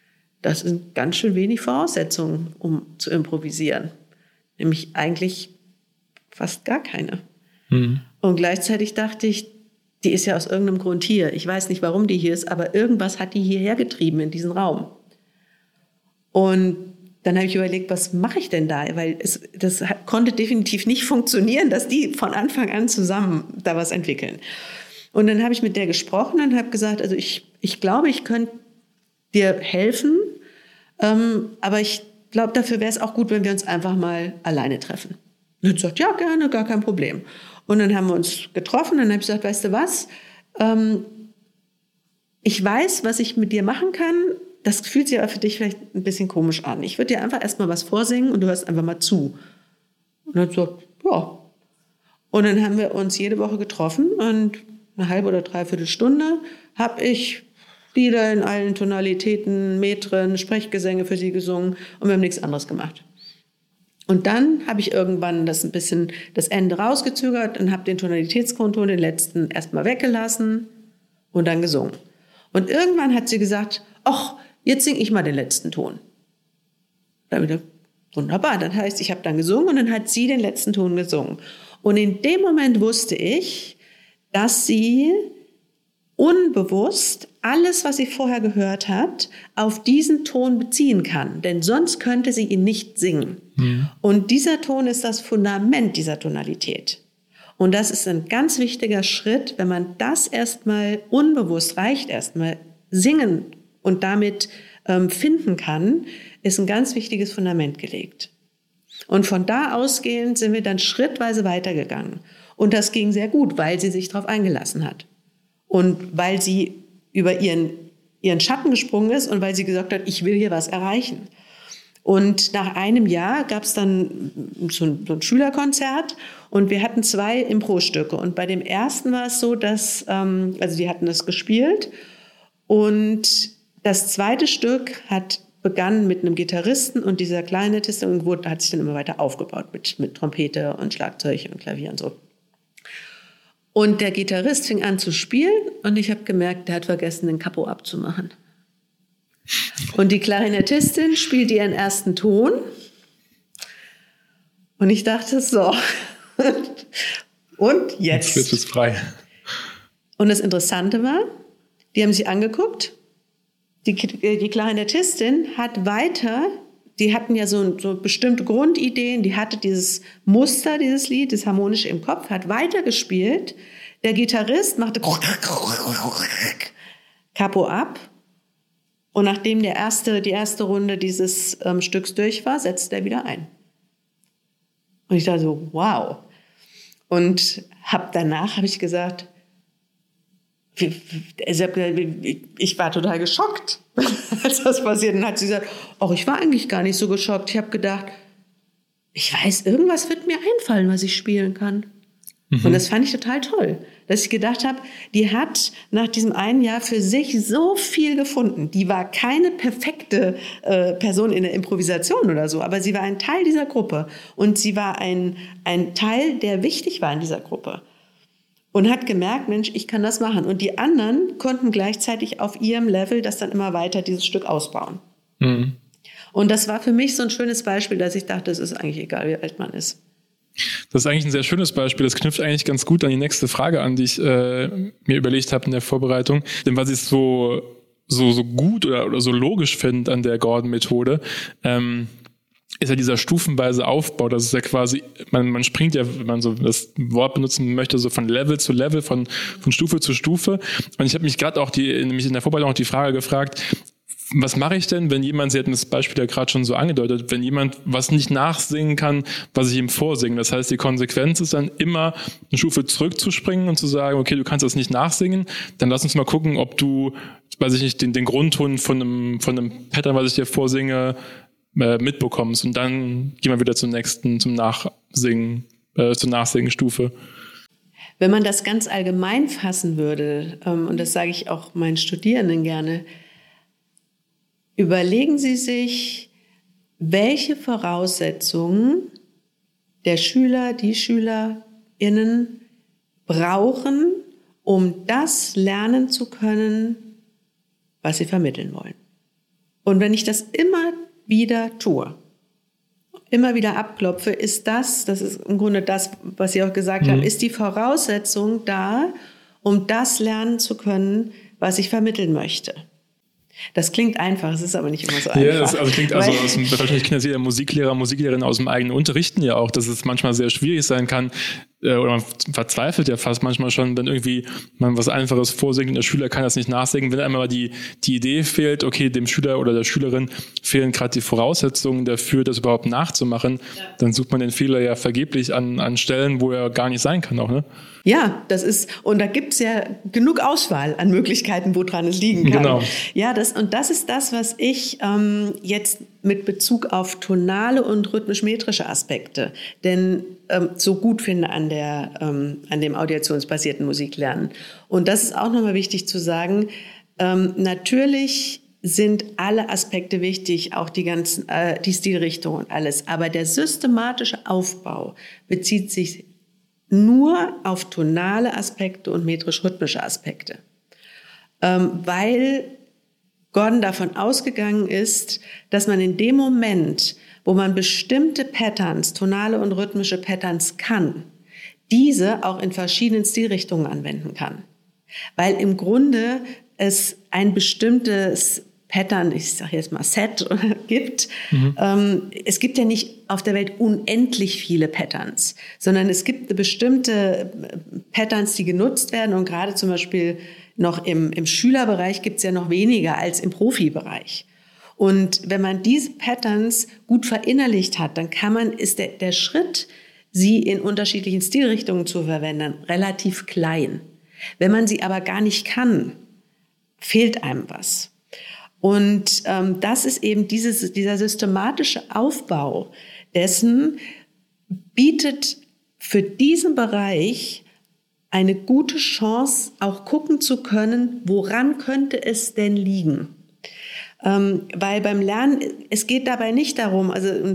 [SPEAKER 1] das sind ganz schön wenig Voraussetzungen, um zu improvisieren. Nämlich eigentlich fast gar keine. Und gleichzeitig dachte ich, die ist ja aus irgendeinem Grund hier. Ich weiß nicht, warum die hier ist, aber irgendwas hat die hierher getrieben in diesen Raum. Und dann habe ich überlegt, was mache ich denn da? Weil das konnte definitiv nicht funktionieren, dass die von Anfang an zusammen da was entwickeln. Und dann habe ich mit der gesprochen und habe gesagt, also ich glaube, ich könnte dir helfen, aber ich glaube, dafür wäre es auch gut, wenn wir uns einfach mal alleine treffen. Und dann sagt, ja, gerne, gar kein Problem. Und dann haben wir uns getroffen und dann habe ich gesagt, weißt du was, ich weiß, was ich mit dir machen kann. Das fühlt sich aber für dich vielleicht ein bisschen komisch an. Ich würde dir einfach erstmal was vorsingen und du hörst einfach mal zu. Und dann so, ja. Und dann haben wir uns jede Woche getroffen und eine halbe oder dreiviertel Stunde habe ich Lieder in allen Tonalitäten, Metren, Sprechgesänge für sie gesungen und wir haben nichts anderes gemacht. Und dann habe ich irgendwann das Ende rausgezögert und habe den Tonalitätskonton, den letzten, erstmal weggelassen und dann gesungen. Und irgendwann hat sie gesagt, ach, jetzt singe ich mal den letzten Ton. Dann wieder, wunderbar, das heißt, ich habe dann gesungen und dann hat sie den letzten Ton gesungen. Und in dem Moment wusste ich, dass sie unbewusst alles, was sie vorher gehört hat, auf diesen Ton beziehen kann. Denn sonst könnte sie ihn nicht singen. Und dieser Ton ist das Fundament dieser Tonalität. Und das ist ein ganz wichtiger Schritt, wenn man das erstmal unbewusst reicht, erstmal singen und damit finden kann, ist ein ganz wichtiges Fundament gelegt. Und von da ausgehend sind wir dann schrittweise weitergegangen. Und das ging sehr gut, weil sie sich darauf eingelassen hat. Und weil sie über ihren Schatten gesprungen ist und weil sie gesagt hat, ich will hier was erreichen. Und nach einem Jahr gab es dann so ein Schülerkonzert und wir hatten 2 Impro-Stücke. Und bei dem ersten war es so, dass, also die hatten das gespielt und das zweite Stück hat begann mit einem Gitarristen und dieser Klarinettistin und hat sich dann immer weiter aufgebaut mit Trompete und Schlagzeug und Klavier und so. Und der Gitarrist fing an zu spielen und ich habe gemerkt, der hat vergessen, den Capo abzumachen. Und die Klarinettistin spielt ihren ersten Ton und ich dachte so, und jetzt?
[SPEAKER 2] Jetzt ist frei.
[SPEAKER 1] Und das Interessante war, die haben sich angeguckt, die Klarinettistin hat weiter, die hatten ja so bestimmte Grundideen, die hatte dieses Muster, dieses Lied, das Harmonische im Kopf, hat weitergespielt. Der Gitarrist machte Capo ab und nachdem die erste Runde dieses Stücks durch war, setzte er wieder ein. Und ich dachte so, wow. Und danach habe ich gesagt, ich war total geschockt, als das passiert. Und dann hat sie gesagt, ich war eigentlich gar nicht so geschockt. Ich habe gedacht, ich weiß, irgendwas wird mir einfallen, was ich spielen kann. Und das fand ich total toll, dass ich gedacht habe, die hat nach diesem einen Jahr für sich so viel gefunden. Die war keine perfekte Person in der Improvisation oder so, aber sie war ein Teil dieser Gruppe. Und sie war ein Teil, der wichtig war in dieser Gruppe. Und hat gemerkt, Mensch, ich kann das machen. Und die anderen konnten gleichzeitig auf ihrem Level das dann immer weiter, dieses Stück ausbauen. Und das war für mich so ein schönes Beispiel, dass ich dachte, es ist eigentlich egal, wie alt man ist.
[SPEAKER 2] Das ist eigentlich ein sehr schönes Beispiel. Das knüpft eigentlich ganz gut an die nächste Frage an, die ich mir überlegt habe in der Vorbereitung. Denn was ich so gut oder so logisch finde an der Gordon-Methode, ist ja dieser stufenweise Aufbau. Das ist ja quasi, man springt ja, wenn man so das Wort benutzen möchte, so von Level zu Level, von Stufe zu Stufe. Und ich habe mich gerade auch nämlich in der Vorbereitung auch die Frage gefragt, was mache ich denn, wenn jemand, Sie hatten das Beispiel ja gerade schon so angedeutet, wenn jemand was nicht nachsingen kann, was ich ihm vorsinge. Das heißt, die Konsequenz ist dann immer, eine Stufe zurückzuspringen und zu sagen, okay, du kannst das nicht nachsingen, dann lass uns mal gucken, ob du, weiß ich nicht, den Grundton von einem Pattern, was ich dir vorsinge, mitbekommst. Und dann gehen wir wieder zum Nachsingen, zur Nachsingenstufe.
[SPEAKER 1] Wenn man das ganz allgemein fassen würde, und das sage ich auch meinen Studierenden gerne, überlegen Sie sich, welche Voraussetzungen der Schüler, die SchülerInnen brauchen, um das lernen zu können, was sie vermitteln wollen. Und wenn ich das immer wieder tue, immer wieder abklopfe, ist das ist im Grunde das, was Sie auch gesagt haben, ist die Voraussetzung da, um das lernen zu können, was ich vermitteln möchte. Das klingt einfach, es ist aber nicht immer so einfach.
[SPEAKER 2] Ja, das klingt wahrscheinlich kennt das jeder Musiklehrer, Musiklehrerin aus dem eigenen Unterrichten ja auch, dass es manchmal sehr schwierig sein kann, oder man verzweifelt ja fast manchmal schon, wenn irgendwie man was Einfaches vorsingt und der Schüler kann das nicht nachsingen. Wenn einmal die Idee fehlt, okay, dem Schüler oder der Schülerin fehlen gerade die Voraussetzungen dafür, das überhaupt nachzumachen, dann sucht man den Fehler ja vergeblich an Stellen, wo er gar nicht sein kann auch, ne?
[SPEAKER 1] Ja, und da gibt's ja genug Auswahl an Möglichkeiten, woran es liegen kann.
[SPEAKER 2] Genau.
[SPEAKER 1] Ja, das ist das, was ich jetzt mit Bezug auf tonale und rhythmisch-metrische Aspekte so gut finde an dem audiationsbasierten Musiklernen. Und das ist auch nochmal wichtig zu sagen. Natürlich sind alle Aspekte wichtig, auch die Stilrichtung und alles. Aber der systematische Aufbau bezieht sich nur auf tonale Aspekte und metrisch-rhythmische Aspekte. Weil Gordon davon ausgegangen ist, dass man in dem Moment, wo man bestimmte Patterns, tonale und rhythmische Patterns kann, diese auch in verschiedenen Stilrichtungen anwenden kann. Weil im Grunde es ein bestimmtes Pattern, ich sage jetzt mal Set, gibt. Es gibt ja nicht auf der Welt unendlich viele Patterns, sondern es gibt bestimmte Patterns, die genutzt werden, und gerade zum Beispiel noch im Schülerbereich gibt es ja noch weniger als im Profibereich. Und wenn man diese Patterns gut verinnerlicht hat, dann ist der Schritt, sie in unterschiedlichen Stilrichtungen zu verwenden, relativ klein. Wenn man sie aber gar nicht kann, fehlt einem was. Und das ist eben dieser systematische Aufbau dessen, bietet für diesen Bereich eine gute Chance, auch gucken zu können, woran könnte es denn liegen. Weil beim Lernen, es geht dabei nicht darum,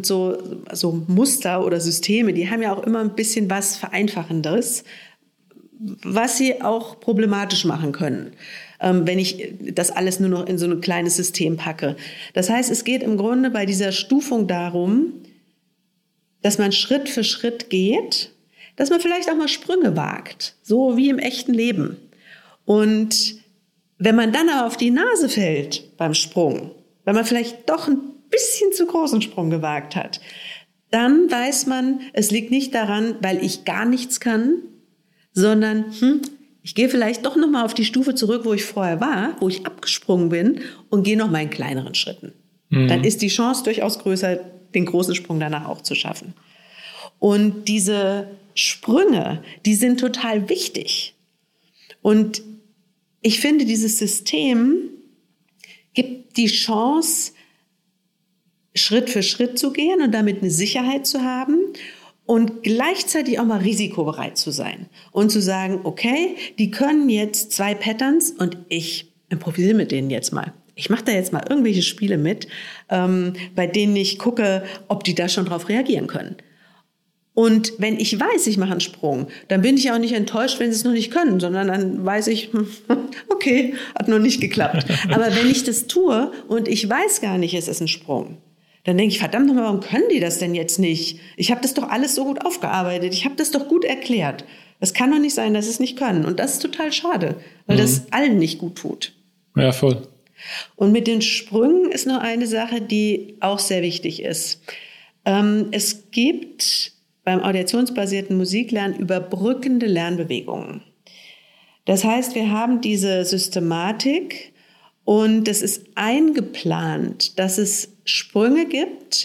[SPEAKER 1] so Muster oder Systeme, die haben ja auch immer ein bisschen was Vereinfachendes, was sie auch problematisch machen können, wenn ich das alles nur noch in so ein kleines System packe. Das heißt, es geht im Grunde bei dieser Stufung darum, dass man Schritt für Schritt geht, dass man vielleicht auch mal Sprünge wagt, so wie im echten Leben. Und wenn man dann aber auf die Nase fällt beim Sprung, wenn man vielleicht doch ein bisschen zu großen Sprung gewagt hat, dann weiß man, es liegt nicht daran, weil ich gar nichts kann, sondern ich gehe vielleicht doch noch mal auf die Stufe zurück, wo ich vorher war, wo ich abgesprungen bin, und gehe noch mal in kleineren Schritten. Dann ist die Chance durchaus größer, den großen Sprung danach auch zu schaffen. Und diese Sprünge, die sind total wichtig. Und ich finde, dieses System gibt die Chance, Schritt für Schritt zu gehen und damit eine Sicherheit zu haben und gleichzeitig auch mal risikobereit zu sein und zu sagen, okay, die können jetzt 2 Patterns und ich improvisiere mit denen jetzt mal. Ich mache da jetzt mal irgendwelche Spiele mit, bei denen ich gucke, ob die da schon drauf reagieren können. Und wenn ich weiß, ich mache einen Sprung, dann bin ich auch nicht enttäuscht, wenn sie es noch nicht können, sondern dann weiß ich, okay, hat noch nicht geklappt. Aber wenn ich das tue und ich weiß gar nicht, es ist ein Sprung, dann denke ich, verdammt nochmal, warum können die das denn jetzt nicht? Ich habe das doch alles so gut aufgearbeitet, ich habe das doch gut erklärt. Es kann doch nicht sein, dass sie es nicht können. Und das ist total schade, weil das allen nicht gut tut.
[SPEAKER 2] Ja, voll.
[SPEAKER 1] Und mit den Sprüngen ist noch eine Sache, die auch sehr wichtig ist. Es gibt beim audiationsbasierten Musiklernen überbrückende Lernbewegungen. Das heißt, wir haben diese Systematik und es ist eingeplant, dass es Sprünge gibt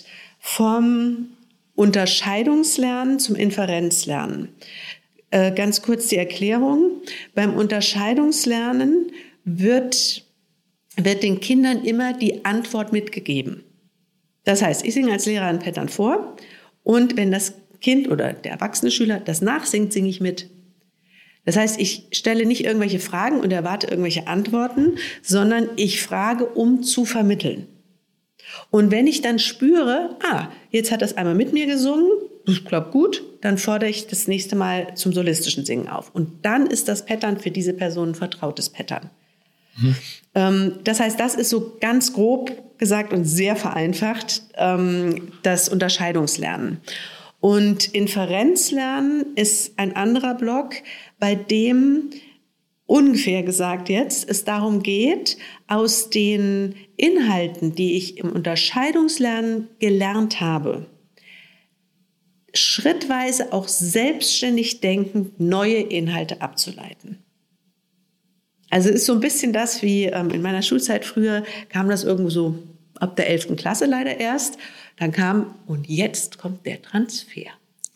[SPEAKER 1] vom Unterscheidungslernen zum Inferenzlernen. Ganz kurz die Erklärung. Beim Unterscheidungslernen wird den Kindern immer die Antwort mitgegeben. Das heißt, ich singe als Lehrer ein Pattern vor und wenn das Kind oder der erwachsene Schüler das nachsingt, singe ich mit. Das heißt, ich stelle nicht irgendwelche Fragen und erwarte irgendwelche Antworten, sondern ich frage, um zu vermitteln. Und wenn ich dann spüre, jetzt hat das einmal mit mir gesungen, das klappt gut, dann fordere ich das nächste Mal zum solistischen Singen auf. Und dann ist das Pattern für diese Person ein vertrautes Pattern. Das heißt, das ist so ganz grob gesagt und sehr vereinfacht das Unterscheidungslernen. Und Inferenzlernen ist ein anderer Block, bei dem ungefähr gesagt jetzt es darum geht, aus den Inhalten, die ich im Unterscheidungslernen gelernt habe, schrittweise auch selbstständig denkend neue Inhalte abzuleiten. Also ist so ein bisschen das, wie in meiner Schulzeit früher kam das irgendwo so ab der 11. Klasse leider erst. Dann kam, und jetzt kommt der Transfer.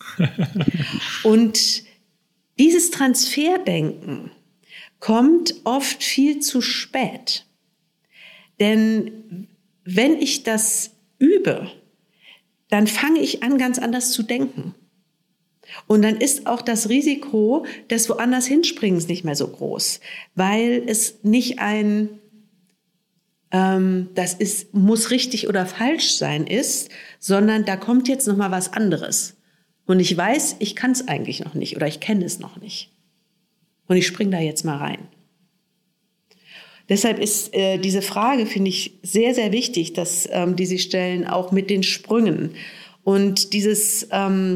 [SPEAKER 1] Und dieses Transferdenken kommt oft viel zu spät. Denn wenn ich das übe, dann fange ich an, ganz anders zu denken. Und dann ist auch das Risiko des woanders Hinspringens nicht mehr so groß, weil es nicht muss richtig oder falsch sein ist, sondern da kommt jetzt noch mal was anderes. Und ich weiß, ich kann es eigentlich noch nicht oder ich kenne es noch nicht. Und ich springe da jetzt mal rein. Deshalb ist diese Frage, finde ich, sehr, sehr wichtig, dass die Sie stellen, auch mit den Sprüngen. Und dieses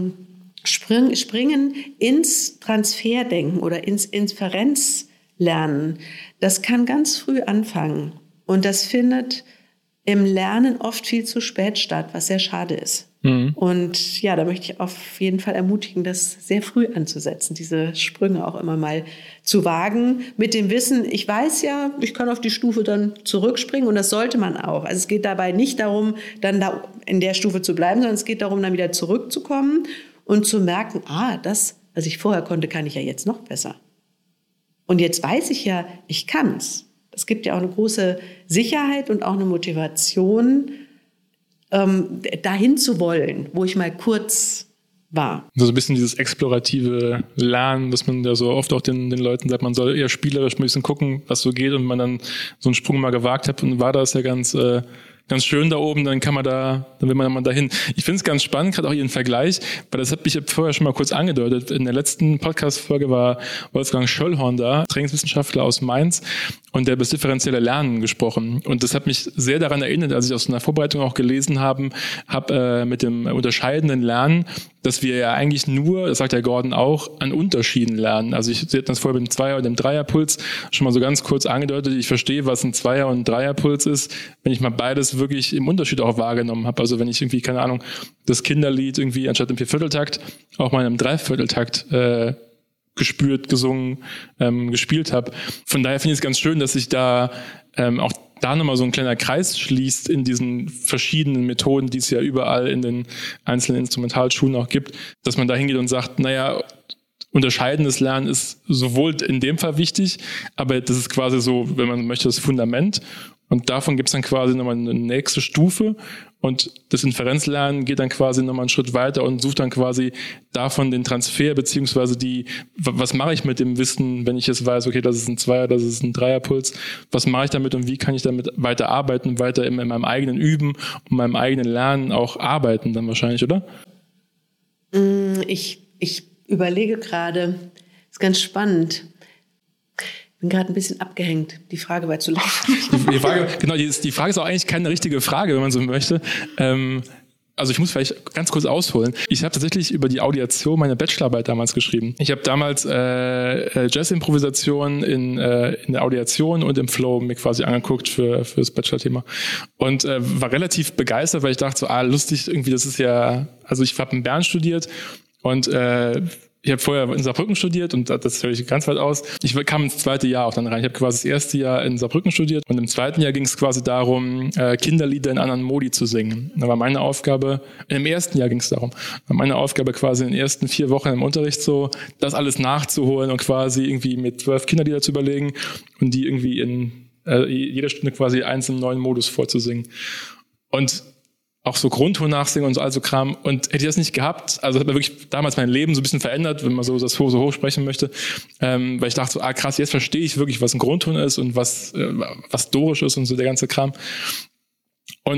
[SPEAKER 1] Springen ins Transferdenken oder ins Inferenzlernen, das kann ganz früh anfangen. Und das findet im Lernen oft viel zu spät statt, was sehr schade ist. Und ja, da möchte ich auf jeden Fall ermutigen, das sehr früh anzusetzen, diese Sprünge auch immer mal zu wagen, mit dem Wissen, ich weiß ja, ich kann auf die Stufe dann zurückspringen und das sollte man auch. Also es geht dabei nicht darum, dann da in der Stufe zu bleiben, sondern es geht darum, dann wieder zurückzukommen und zu merken, das, was ich vorher konnte, kann ich ja jetzt noch besser. Und jetzt weiß ich ja, ich kann's. Es gibt ja auch eine große Sicherheit und auch eine Motivation, dahin zu wollen, wo ich mal kurz war.
[SPEAKER 2] So ein bisschen dieses explorative Lernen, was man ja so oft auch den Leuten sagt, man soll eher spielerisch ein bisschen gucken, was so geht, und wenn man dann so einen Sprung mal gewagt hat und war das ja ganz schön da oben, dann will man mal dahin. Ich finde es ganz spannend, gerade auch Ihren Vergleich, weil das habe ich vorher schon mal kurz angedeutet. In der letzten Podcast-Folge war Wolfgang Schöllhorn da, Trainingswissenschaftler aus Mainz, und der über das differenzielle Lernen gesprochen. Und das hat mich sehr daran erinnert, als ich aus einer Vorbereitung auch gelesen habe mit dem unterscheidenden Lernen, dass wir ja eigentlich nur, das sagt der Gordon auch, an Unterschieden lernen. Also Sie hatten das vorher mit dem Zweier- und dem Dreierpuls schon mal so ganz kurz angedeutet. Ich verstehe, was ein Zweier- und ein Dreierpuls ist, wenn ich mal beides wirklich im Unterschied auch wahrgenommen habe. Also wenn ich irgendwie, keine Ahnung, das Kinderlied irgendwie anstatt im Viervierteltakt auch mal im Dreivierteltakt gespürt, gesungen, gespielt habe. Von daher finde ich es ganz schön, dass sich da auch da nochmal so ein kleiner Kreis schließt in diesen verschiedenen Methoden, die es ja überall in den einzelnen Instrumentalschulen auch gibt, dass man da hingeht und sagt, naja, unterscheidendes Lernen ist sowohl in dem Fall wichtig, aber das ist quasi so, wenn man möchte, das Fundament. Und davon gibt es dann quasi nochmal eine nächste Stufe. Und das Inferenzlernen geht dann quasi nochmal einen Schritt weiter und sucht dann quasi davon den Transfer, beziehungsweise was mache ich mit dem Wissen, wenn ich jetzt weiß, okay, das ist ein Zweier, das ist ein Dreierpuls, was mache ich damit und wie kann ich damit weiter arbeiten, weiter in meinem eigenen Üben und meinem eigenen Lernen auch arbeiten dann wahrscheinlich, oder?
[SPEAKER 1] Ich überlege gerade, ist ganz spannend. Ich bin gerade ein bisschen abgehängt. Die Frage war zu leicht.
[SPEAKER 2] Die Frage ist auch eigentlich keine richtige Frage, wenn man so möchte. Also ich muss vielleicht ganz kurz ausholen. Ich habe tatsächlich über die Audiation meine Bachelorarbeit damals geschrieben. Ich habe damals Jazz-Improvisation in der Audiation und im Flow mir quasi angeguckt für das Bachelor-Thema. Und war relativ begeistert, weil ich dachte so, lustig, irgendwie, das ist ja, also ich habe in Bern studiert und ich habe vorher in Saarbrücken studiert und das höre ich ganz weit aus. Ich kam ins zweite Jahr auch dann rein. Ich habe quasi das erste Jahr in Saarbrücken studiert und im zweiten Jahr ging es quasi darum, Kinderlieder in anderen Modi zu singen. Da war meine Aufgabe, im ersten Jahr ging es darum, war meine Aufgabe quasi in den ersten 4 Wochen im Unterricht so, das alles nachzuholen und quasi irgendwie mir 12 Kinderlieder zu überlegen und die irgendwie in jeder Stunde quasi eins im neuen Modus vorzusingen. Und auch so Grundton nachsingen und so also Kram. Und hätte ich das nicht gehabt, also hat mir wirklich damals mein Leben so ein bisschen verändert, wenn man so das so hoch sprechen möchte, weil ich dachte so, krass, jetzt verstehe ich wirklich, was ein Grundton ist und was dorisch ist und so der ganze Kram. Und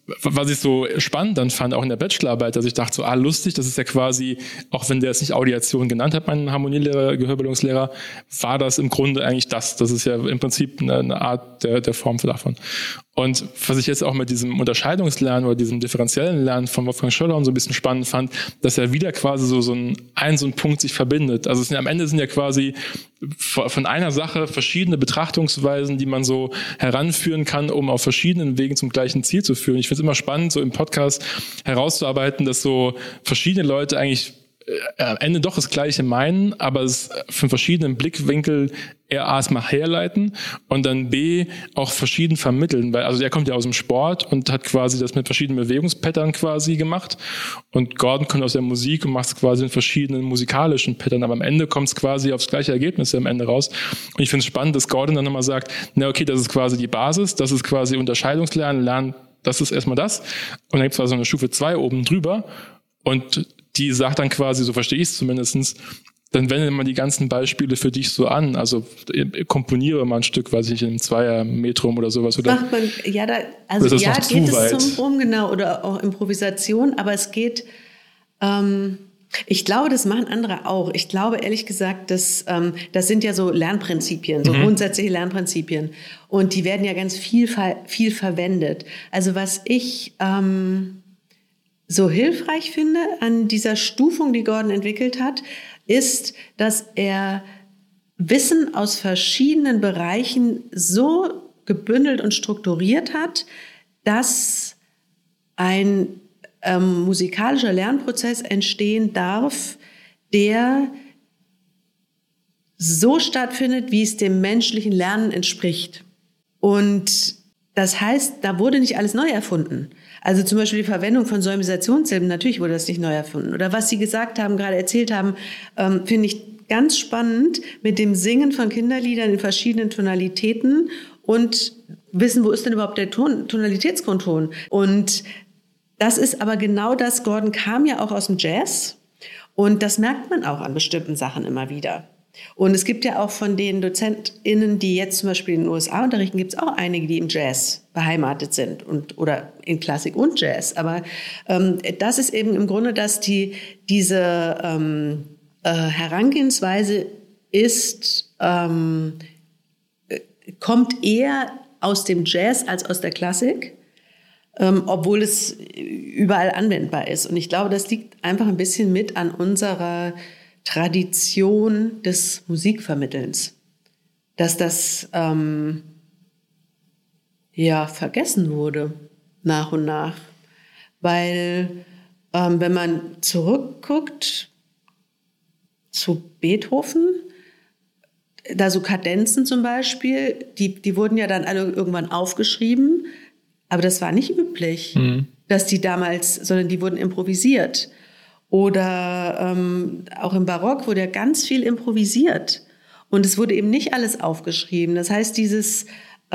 [SPEAKER 2] was ich so spannend dann fand, auch in der Bachelorarbeit, dass ich dachte so, lustig, das ist ja quasi, auch wenn der es nicht Audiation genannt hat, mein Harmonielehrer, Gehörbildungslehrer, war das im Grunde eigentlich das. Das ist ja im Prinzip eine Art der Form davon. Und was ich jetzt auch mit diesem Unterscheidungslernen oder diesem differenziellen Lernen von Wolfgang Schöller so ein bisschen spannend fand, dass er wieder quasi so ein Punkt sich verbindet. Also am Ende sind ja quasi von einer Sache verschiedene Betrachtungsweisen, die man so heranführen kann, um auf verschiedenen Wegen zum gleichen Ziel zu führen. Ich finde es immer spannend, so im Podcast herauszuarbeiten, dass so verschiedene Leute eigentlich am Ende doch das Gleiche meinen, aber es von verschiedenen Blickwinkeln eher erstmal herleiten und dann B auch verschieden vermitteln, weil also er kommt ja aus dem Sport und hat quasi das mit verschiedenen Bewegungspattern quasi gemacht und Gordon kommt aus der Musik und macht es quasi in verschiedenen musikalischen Pattern, aber am Ende kommt es quasi aufs gleiche Ergebnis am Ende raus und ich finde es spannend, dass Gordon dann nochmal sagt, na okay, das ist quasi die Basis, das ist quasi Unterscheidungslernen, das ist erstmal das und dann gibt es quasi so eine Stufe 2 oben drüber und die sagt dann quasi, so verstehe ich es zumindestens, dann wende mal die ganzen Beispiele für dich so an. Also komponiere mal ein Stück, weiß ich nicht, in einem Zweier-Metrum oder sowas. Oder
[SPEAKER 1] macht man, geht es zum Rum, genau, oder auch Improvisation, aber es geht, ich glaube, das machen andere auch. Ich glaube, ehrlich gesagt, das sind ja so Lernprinzipien, so grundsätzliche Lernprinzipien. Und die werden ja ganz viel verwendet. Also was ich so hilfreich finde an dieser Stufung, die Gordon entwickelt hat, ist, dass er Wissen aus verschiedenen Bereichen so gebündelt und strukturiert hat, dass ein musikalischer Lernprozess entstehen darf, der so stattfindet, wie es dem menschlichen Lernen entspricht. Und das heißt, da wurde nicht alles neu erfunden. Also zum Beispiel die Verwendung von Solmisationssilben, natürlich wurde das nicht neu erfunden. Oder was Sie gesagt haben, gerade erzählt haben, finde ich ganz spannend mit dem Singen von Kinderliedern in verschiedenen Tonalitäten und wissen, wo ist denn überhaupt der Tonalitätskonton? Und das ist aber genau das, Gordon kam ja auch aus dem Jazz und das merkt man auch an bestimmten Sachen immer wieder. Und es gibt ja auch von den DozentInnen, die jetzt zum Beispiel in den USA unterrichten, gibt es auch einige, die im Jazz beheimatet sind oder in Klassik und Jazz. Aber das ist eben im Grunde, dass diese Herangehensweise kommt eher aus dem Jazz als aus der Klassik, obwohl es überall anwendbar ist. Und ich glaube, das liegt einfach ein bisschen mit an unserer Tradition des Musikvermittelns, dass das vergessen wurde nach und nach, weil wenn man zurückguckt zu Beethoven, da so Kadenzen zum Beispiel, die wurden ja dann alle irgendwann aufgeschrieben, aber das war nicht üblich, dass die damals, sondern die wurden improvisiert. Oder auch im Barock wurde ja ganz viel improvisiert. Und es wurde eben nicht alles aufgeschrieben. Das heißt, dieses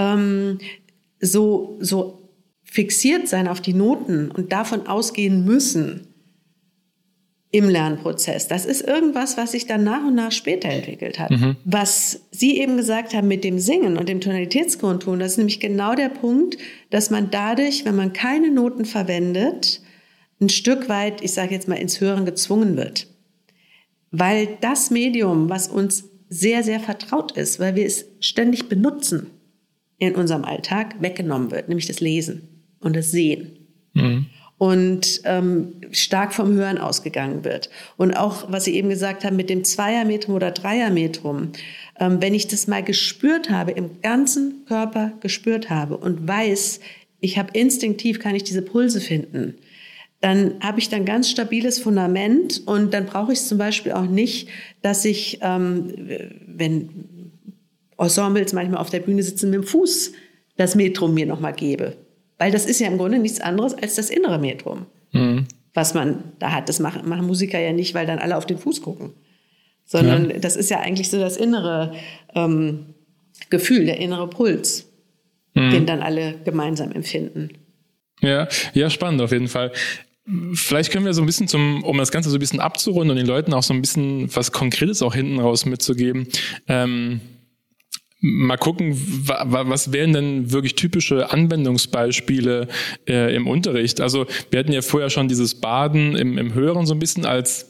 [SPEAKER 1] so fixiert sein auf die Noten und davon ausgehen müssen im Lernprozess, das ist irgendwas, was sich dann nach und nach später entwickelt hat. Was Sie eben gesagt haben mit dem Singen und dem Tonalitätskonton, das ist nämlich genau der Punkt, dass man dadurch, wenn man keine Noten verwendet, ein Stück weit, ich sage jetzt mal, ins Hören gezwungen wird. Weil das Medium, was uns sehr, sehr vertraut ist, weil wir es ständig benutzen in unserem Alltag, weggenommen wird, nämlich das Lesen und das Sehen. Und stark vom Hören ausgegangen wird. Und auch, was Sie eben gesagt haben, mit dem Zweiermetrum oder Dreiermetrum, wenn ich das mal gespürt habe, im ganzen Körper gespürt habe und weiß, kann ich diese Pulse finden, dann habe ich dann ganz stabiles Fundament und dann brauche ich es zum Beispiel auch nicht, dass ich, wenn Ensembles manchmal auf der Bühne sitzen, mit dem Fuß das Metrum mir nochmal gebe. Weil das ist ja im Grunde nichts anderes als das innere Metrum, was man da hat. Das machen Musiker ja nicht, weil dann alle auf den Fuß gucken, sondern das ist ja eigentlich so das innere Gefühl, der innere Puls, den dann alle gemeinsam empfinden.
[SPEAKER 2] Ja, spannend auf jeden Fall. Vielleicht können wir so ein bisschen um das Ganze so ein bisschen abzurunden und den Leuten auch so ein bisschen was Konkretes auch hinten raus mitzugeben. mal gucken, was wären denn wirklich typische Anwendungsbeispiele im Unterricht? Also wir hatten ja vorher schon dieses Baden im Hören so ein bisschen als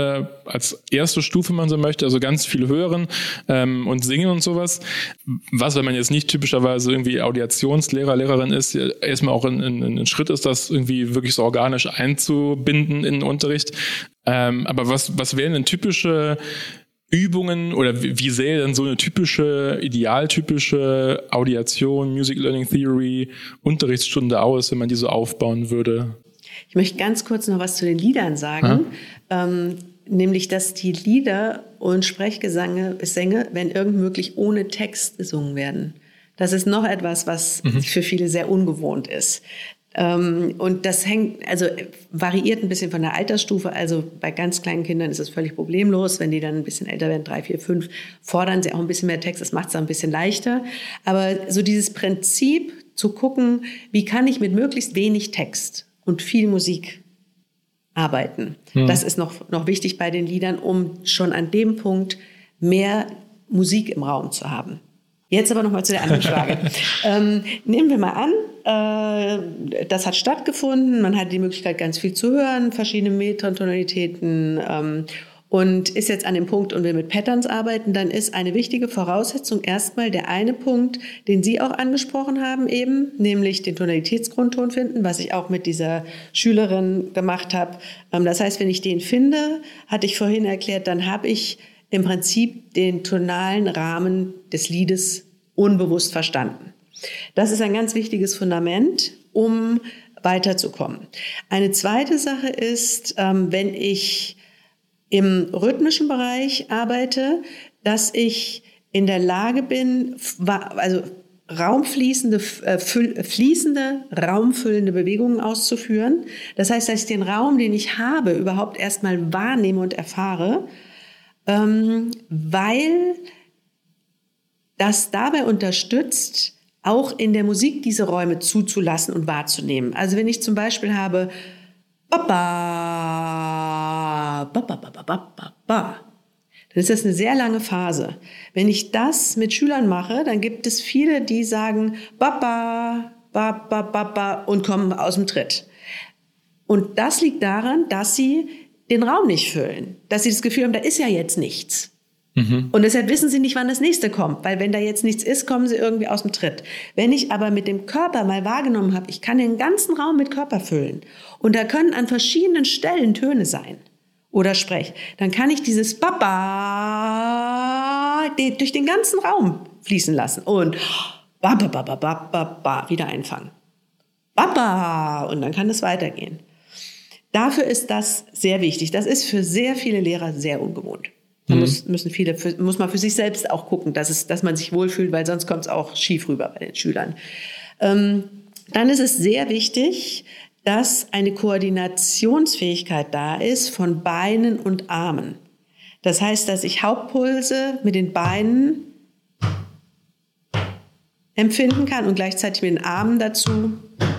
[SPEAKER 2] erste Stufe, wenn man so möchte, also ganz viel hören und singen und sowas. Was, wenn man jetzt nicht typischerweise irgendwie Auditionslehrer, Lehrerin ist, erstmal auch ein Schritt ist, das irgendwie wirklich so organisch einzubinden in den Unterricht. Aber was wären denn typische Übungen oder wie sähe denn so eine idealtypische Audiation, Music Learning Theory, Unterrichtsstunde aus, wenn man die so aufbauen würde?
[SPEAKER 1] Ich möchte ganz kurz noch was zu den Liedern sagen, nämlich, dass die Lieder und Sprechgesänge wenn irgend möglich, ohne Text gesungen werden. Das ist noch etwas, was für viele sehr ungewohnt ist. Und das variiert ein bisschen von der Altersstufe. Also bei ganz kleinen Kindern ist es völlig problemlos. Wenn die dann ein bisschen älter werden, 3, 4, 5, fordern sie auch ein bisschen mehr Text. Das macht es ein bisschen leichter. Aber so dieses Prinzip zu gucken, wie kann ich mit möglichst wenig Text und viel Musik arbeiten. Das ist noch wichtig bei den Liedern, um schon an dem Punkt mehr Musik im Raum zu haben. Jetzt aber nochmal zu der anderen Frage. Nehmen wir mal an, das hat stattgefunden, man hat die Möglichkeit, ganz viel zu hören, verschiedene Metren, Tonalitäten und ist jetzt an dem Punkt und will mit Patterns arbeiten, dann ist eine wichtige Voraussetzung erstmal der eine Punkt, den Sie auch angesprochen haben eben, nämlich den Tonalitätsgrundton finden, was ich auch mit dieser Schülerin gemacht habe. Das heißt, wenn ich den finde, hatte ich vorhin erklärt, dann habe ich im Prinzip den tonalen Rahmen des Liedes unbewusst verstanden. Das ist ein ganz wichtiges Fundament, um weiterzukommen. Eine zweite Sache ist, wenn ich im rhythmischen Bereich arbeite, dass ich in der Lage bin, also fließende, raumfüllende Bewegungen auszuführen. Das heißt, dass ich den Raum, den ich habe, überhaupt erstmal wahrnehme und erfahre, weil das dabei unterstützt, auch in der Musik diese Räume zuzulassen und wahrzunehmen. Also wenn ich zum Beispiel habe Ba, ba, ba, ba, ba, ba, ba, ba, dann ist das eine sehr lange Phase. Wenn ich das mit Schülern mache, dann gibt es viele, die sagen ba, ba, ba, ba, ba, ba und kommen aus dem Tritt. Und das liegt daran, dass sie den Raum nicht füllen, dass sie das Gefühl haben, da ist ja jetzt nichts. Und deshalb wissen sie nicht, wann das nächste kommt, weil wenn da jetzt nichts ist, kommen sie irgendwie aus dem Tritt. Wenn ich aber mit dem Körper mal wahrgenommen habe, ich kann den ganzen Raum mit Körper füllen und da können an verschiedenen Stellen Töne sein oder Sprech, dann kann ich dieses Baba durch den ganzen Raum fließen lassen und ba, ba, ba, ba, ba, ba, ba, wieder einfangen. Baba und dann kann es weitergehen. Dafür ist das sehr wichtig. Das ist für sehr viele Lehrer sehr ungewohnt. Da muss man für sich selbst auch gucken, dass man sich wohlfühlt, weil sonst kommt es auch schief rüber bei den Schülern. Dann ist es sehr wichtig, dass eine Koordinationsfähigkeit da ist von Beinen und Armen. Das heißt, dass ich Hauptpulse mit den Beinen empfinden kann und gleichzeitig mit den Armen dazu.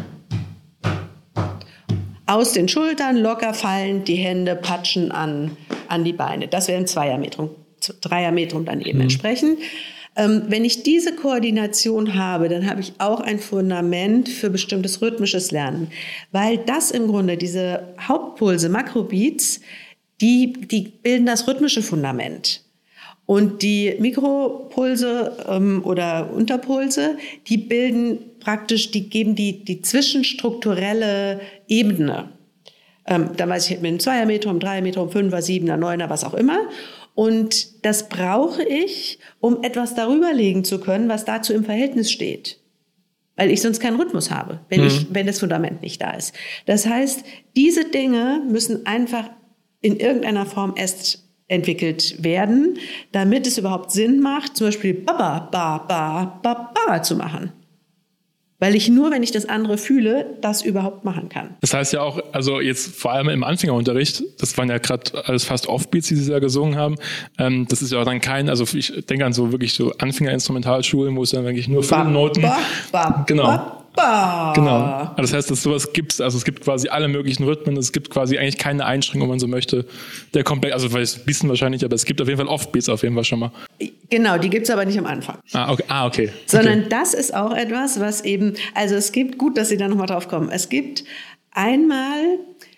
[SPEAKER 1] Aus den Schultern locker fallen, die Hände patschen an die Beine. Das wäre ein Dreiermetrum dann eben entsprechend. Wenn ich diese Koordination habe, dann habe ich auch ein Fundament für bestimmtes rhythmisches Lernen. Weil das im Grunde, diese Hauptpulse, Makrobeats, die bilden das rhythmische Fundament. Und die Mikropulse oder Unterpulse, die geben die zwischenstrukturelle Ebene. Da weiß ich mit einem Zweiermetrum, Dreiermetrum, Fünfer, Siebener, Neuner, was auch immer. Und das brauche ich, um etwas darüber legen zu können, was dazu im Verhältnis steht. Weil ich sonst keinen Rhythmus habe, wenn das Fundament nicht da ist. Das heißt, diese Dinge müssen einfach in irgendeiner Form erst entwickelt werden, damit es überhaupt Sinn macht, zum Beispiel Baba, ba, ba, ba, ba zu machen. Weil ich nur, wenn ich das andere fühle, das überhaupt machen kann.
[SPEAKER 2] Das heißt ja auch, also jetzt vor allem im Anfängerunterricht, das waren ja gerade alles fast Offbeats, die Sie da gesungen haben. Das ist ja auch dann also ich denke an so wirklich so Anfängerinstrumentalschulen, wo es dann wirklich nur Viertelnoten.
[SPEAKER 1] Genau. ba.
[SPEAKER 2] Genau. Das heißt, dass sowas gibt, also es gibt quasi alle möglichen Rhythmen, es gibt quasi eigentlich keine Einschränkung, wenn man so möchte. Der komplett, also ein bisschen wahrscheinlich, aber es gibt auf jeden Fall Offbeats auf jeden Fall schon mal.
[SPEAKER 1] Genau, die gibt's aber nicht am Anfang.
[SPEAKER 2] Okay.
[SPEAKER 1] Sondern das ist auch etwas, was eben, also es gibt, gut, dass Sie da nochmal drauf kommen, es gibt einmal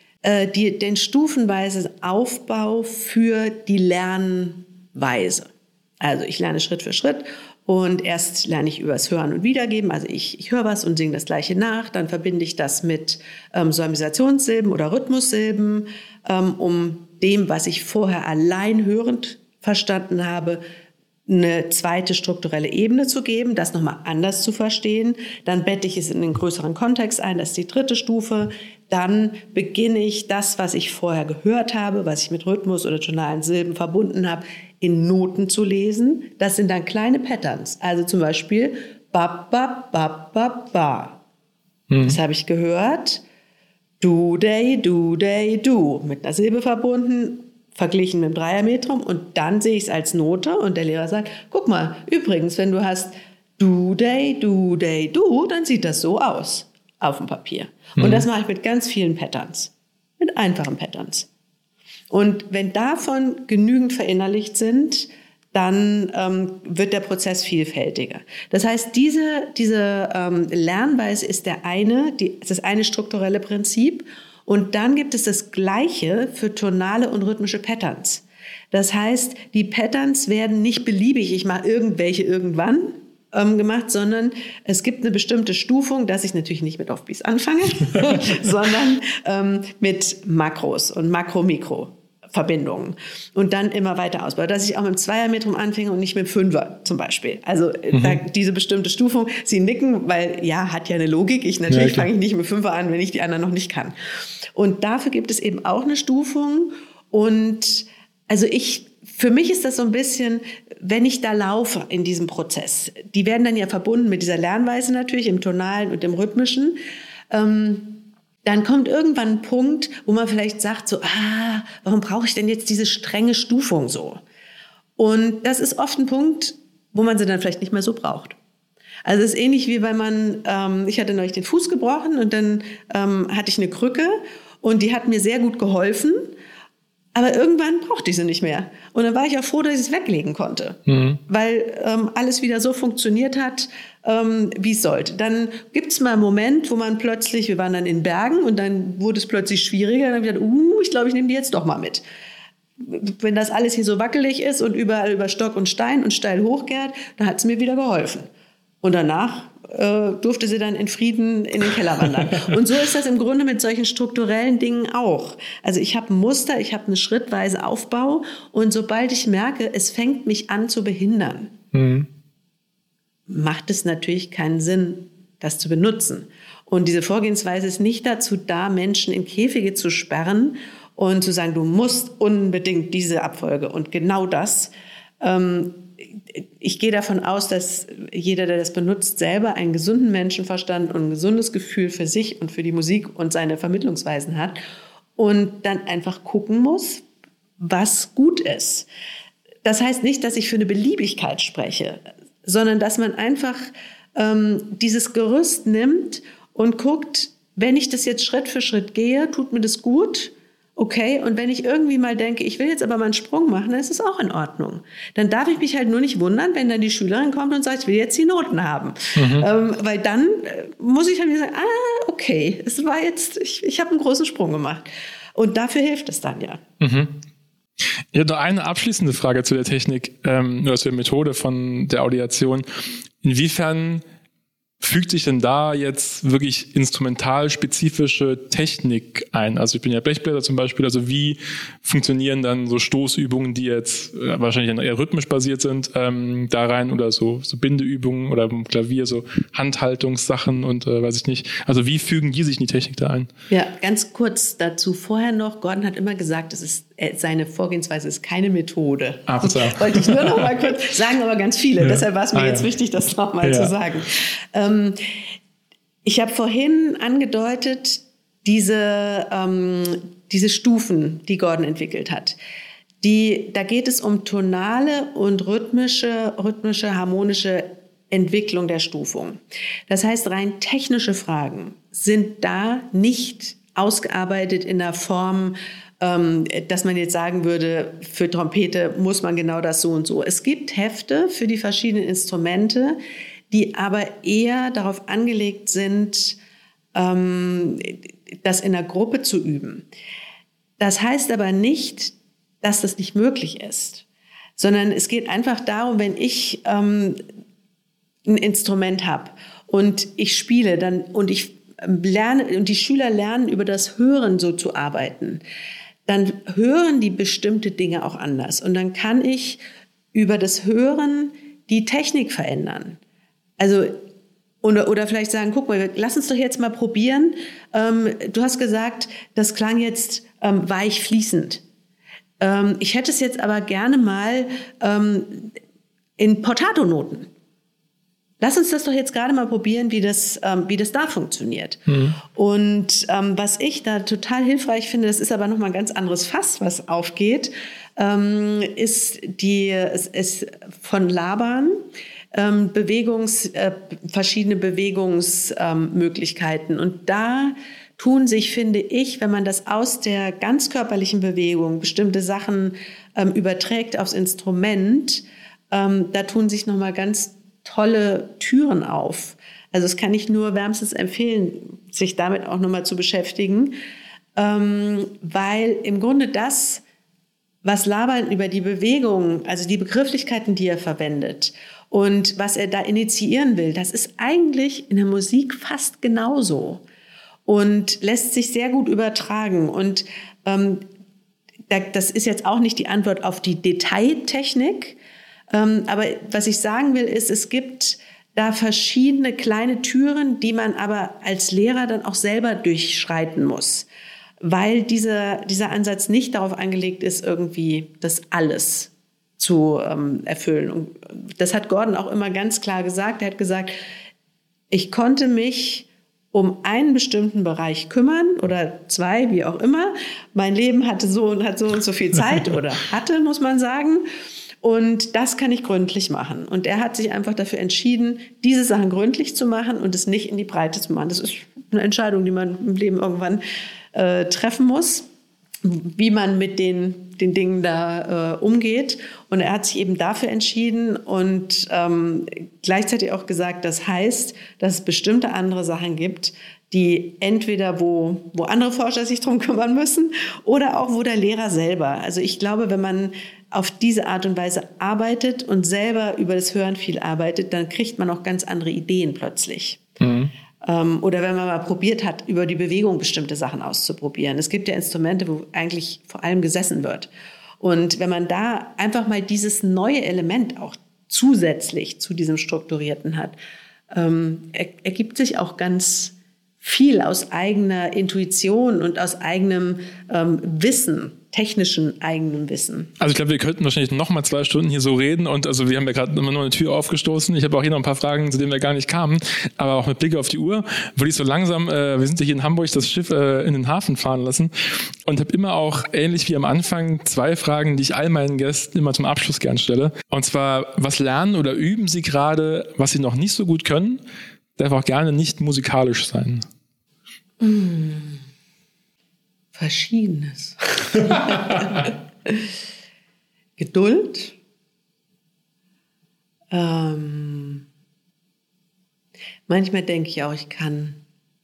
[SPEAKER 1] den stufenweisen Aufbau für die Lernweise. Also ich lerne Schritt für Schritt und erst lerne ich übers Hören und Wiedergeben. Also ich höre was und singe das Gleiche nach. Dann verbinde ich das mit Solmisationssilben oder Rhythmussilben, um dem, was ich vorher allein hörend verstanden habe, eine zweite strukturelle Ebene zu geben, das nochmal anders zu verstehen. Dann bette ich es in den größeren Kontext ein, das ist die dritte Stufe. Dann beginne ich das, was ich vorher gehört habe, was ich mit Rhythmus oder tonalen Silben verbunden habe, in Noten zu lesen. Das sind dann kleine Patterns. Also zum Beispiel ba, ba, ba, ba, ba. Das habe ich gehört. Du, day, du, day, du. Mit einer Silbe verbunden, verglichen mit dem Dreiermetrum. Und dann sehe ich es als Note und der Lehrer sagt, guck mal, übrigens, wenn du hast du, day, du, day, du, dann sieht das so aus auf dem Papier. Und das mache ich mit ganz vielen Patterns, mit einfachen Patterns. Und wenn davon genügend verinnerlicht sind, dann wird der Prozess vielfältiger. Das heißt, diese Lernweise ist das eine strukturelle Prinzip. Und dann gibt es das Gleiche für tonale und rhythmische Patterns. Das heißt, die Patterns werden nicht beliebig, ich mache irgendwelche irgendwann gemacht, sondern es gibt eine bestimmte Stufung, dass ich natürlich nicht mit Offbeats anfange, sondern mit Makros und Makro-Mikro-Verbindungen und dann immer weiter ausbaue. Dass ich auch mit dem Zweiermetrum anfange und nicht mit dem Fünfer zum Beispiel. Also diese bestimmte Stufung, Sie nicken, weil ja, hat ja eine Logik. Natürlich fange ich nicht mit Fünfer an, wenn ich die anderen noch nicht kann. Und dafür gibt es eben auch eine Stufung. Und also für mich ist das so ein bisschen, wenn ich da laufe in diesem Prozess, die werden dann ja verbunden mit dieser Lernweise natürlich, im Tonalen und im Rhythmischen, dann kommt irgendwann ein Punkt, wo man vielleicht sagt so, warum brauche ich denn jetzt diese strenge Stufung so? Und das ist oft ein Punkt, wo man sie dann vielleicht nicht mehr so braucht. Also es ist ähnlich wie wenn ich hatte neulich den Fuß gebrochen und dann hatte ich eine Krücke und die hat mir sehr gut geholfen. Aber irgendwann brauchte ich sie nicht mehr. Und dann war ich auch froh, dass ich es weglegen konnte. Weil alles wieder so funktioniert hat, wie es sollte. Dann gibt es mal einen Moment, wo man plötzlich, wir waren dann in Bergen und dann wurde es plötzlich schwieriger. Dann habe ich gedacht, ich glaube, ich nehme die jetzt doch mal mit. Wenn das alles hier so wackelig ist und überall über Stock und Stein und steil hochgeht, dann hat es mir wieder geholfen. Und danach durfte sie dann in Frieden in den Keller wandern. Und so ist das im Grunde mit solchen strukturellen Dingen auch. Also ich habe ein Muster, ich habe einen schrittweise Aufbau und sobald ich merke, es fängt mich an zu behindern, macht es natürlich keinen Sinn, das zu benutzen. Und diese Vorgehensweise ist nicht dazu da, Menschen in Käfige zu sperren und zu sagen, du musst unbedingt diese Abfolge und genau das. Ich gehe davon aus, dass jeder, der das benutzt, selber einen gesunden Menschenverstand und ein gesundes Gefühl für sich und für die Musik und seine Vermittlungsweisen hat und dann einfach gucken muss, was gut ist. Das heißt nicht, dass ich für eine Beliebigkeit spreche, sondern dass man einfach dieses Gerüst nimmt und guckt, wenn ich das jetzt Schritt für Schritt gehe, tut mir das gut. Okay, und wenn ich irgendwie mal denke, ich will jetzt aber mal einen Sprung machen, dann ist es auch in Ordnung. Dann darf ich mich halt nur nicht wundern, wenn dann die Schülerin kommt und sagt, ich will jetzt die Noten haben. Weil dann muss ich dann wieder sagen, okay, es war jetzt, ich habe einen großen Sprung gemacht. Und dafür hilft es dann ja.
[SPEAKER 2] Ich habe noch eine abschließende Frage zu der Technik, oder zu der Methode von der Audiation. Inwiefern fügt sich denn da jetzt wirklich instrumentalspezifische Technik ein? Also ich bin ja Blechbläser zum Beispiel, also wie funktionieren dann so Stoßübungen, die jetzt wahrscheinlich eher rhythmisch basiert sind, da rein oder so Bindeübungen oder im Klavier, so Handhaltungssachen und weiß ich nicht. Also wie fügen die sich in die Technik da ein?
[SPEAKER 1] Ja, ganz kurz dazu vorher noch, Gordon hat immer gesagt, seine Vorgehensweise ist keine Methode.
[SPEAKER 2] So.
[SPEAKER 1] Wollte ich nur noch mal kurz sagen, aber ganz viele. Ja. Deshalb war es mir jetzt wichtig, das noch mal zu sagen. Ich habe vorhin angedeutet, diese Stufen, die Gordon entwickelt hat. Da geht es um tonale und rhythmische, harmonische Entwicklung der Stufung. Das heißt, rein technische Fragen sind da nicht ausgearbeitet in der Form, dass man jetzt sagen würde, für Trompete muss man genau das so und so. Es gibt Hefte für die verschiedenen Instrumente, die aber eher darauf angelegt sind, das in der Gruppe zu üben. Das heißt aber nicht, dass das nicht möglich ist, sondern es geht einfach darum, wenn ich ein Instrument habe und ich spiele dann und ich lerne und die Schüler lernen über das Hören so zu arbeiten, dann hören die bestimmte Dinge auch anders. Und dann kann ich über das Hören die Technik verändern. Also, oder vielleicht sagen, guck mal, lass uns doch jetzt mal probieren. Du hast gesagt, das klang jetzt weich fließend. Ich hätte es jetzt aber gerne mal in Portato-Noten. Lass uns das doch jetzt gerade mal probieren, wie das da funktioniert. Und was ich da total hilfreich finde, das ist aber nochmal ein ganz anderes Fass, was aufgeht, ist von Laban verschiedene Bewegungsmöglichkeiten. Und da tun sich, finde ich, wenn man das aus der ganzkörperlichen Bewegung bestimmte Sachen überträgt aufs Instrument, da tun sich nochmal ganz tolle Türen auf. Also das kann ich nur wärmstens empfehlen, sich damit auch nochmal zu beschäftigen, weil im Grunde das, was Laban über die Bewegung, also die Begrifflichkeiten, die er verwendet und was er da initiieren will, das ist eigentlich in der Musik fast genauso und lässt sich sehr gut übertragen. Und das ist jetzt auch nicht die Antwort auf die Detailtechnik, aber was ich sagen will, ist, es gibt da verschiedene kleine Türen, die man aber als Lehrer dann auch selber durchschreiten muss, weil dieser Ansatz nicht darauf angelegt ist, irgendwie das alles zu erfüllen. Und das hat Gordon auch immer ganz klar gesagt. Er hat gesagt, ich konnte mich um einen bestimmten Bereich kümmern oder zwei, wie auch immer. Mein Leben hat so und so viel Zeit oder hatte, muss man sagen. Und das kann ich gründlich machen. Und er hat sich einfach dafür entschieden, diese Sachen gründlich zu machen und es nicht in die Breite zu machen. Das ist eine Entscheidung, die man im Leben irgendwann treffen muss, wie man mit den Dingen da umgeht. Und er hat sich eben dafür entschieden und gleichzeitig auch gesagt, das heißt, dass es bestimmte andere Sachen gibt, die entweder wo andere Forscher sich drum kümmern müssen oder auch wo der Lehrer selber. Also ich glaube, wenn man auf diese Art und Weise arbeitet und selber über das Hören viel arbeitet, dann kriegt man auch ganz andere Ideen plötzlich. Mhm. Oder wenn man mal probiert hat, über die Bewegung bestimmte Sachen auszuprobieren. Es gibt ja Instrumente, wo eigentlich vor allem gesessen wird. Und wenn man da einfach mal dieses neue Element auch zusätzlich zu diesem Strukturierten hat, ergibt sich auch ganz viel aus eigener Intuition und aus eigenem Wissen, technischen eigenen Wissen.
[SPEAKER 2] Also ich glaube, wir könnten wahrscheinlich noch mal 2 Stunden hier so reden und also wir haben ja gerade immer nur eine Tür aufgestoßen. Ich habe auch hier noch ein paar Fragen, zu denen wir gar nicht kamen, aber auch mit Blick auf die Uhr würde ich so langsam, wir sind ja hier in Hamburg, das Schiff in den Hafen fahren lassen und habe immer auch, ähnlich wie am Anfang, 2 Fragen, die ich all meinen Gästen immer zum Abschluss gern stelle. Und zwar, was lernen oder üben Sie gerade, was Sie noch nicht so gut können? Darf auch gerne nicht musikalisch sein.
[SPEAKER 1] Verschiedenes. Geduld. Manchmal denke ich auch, ich kann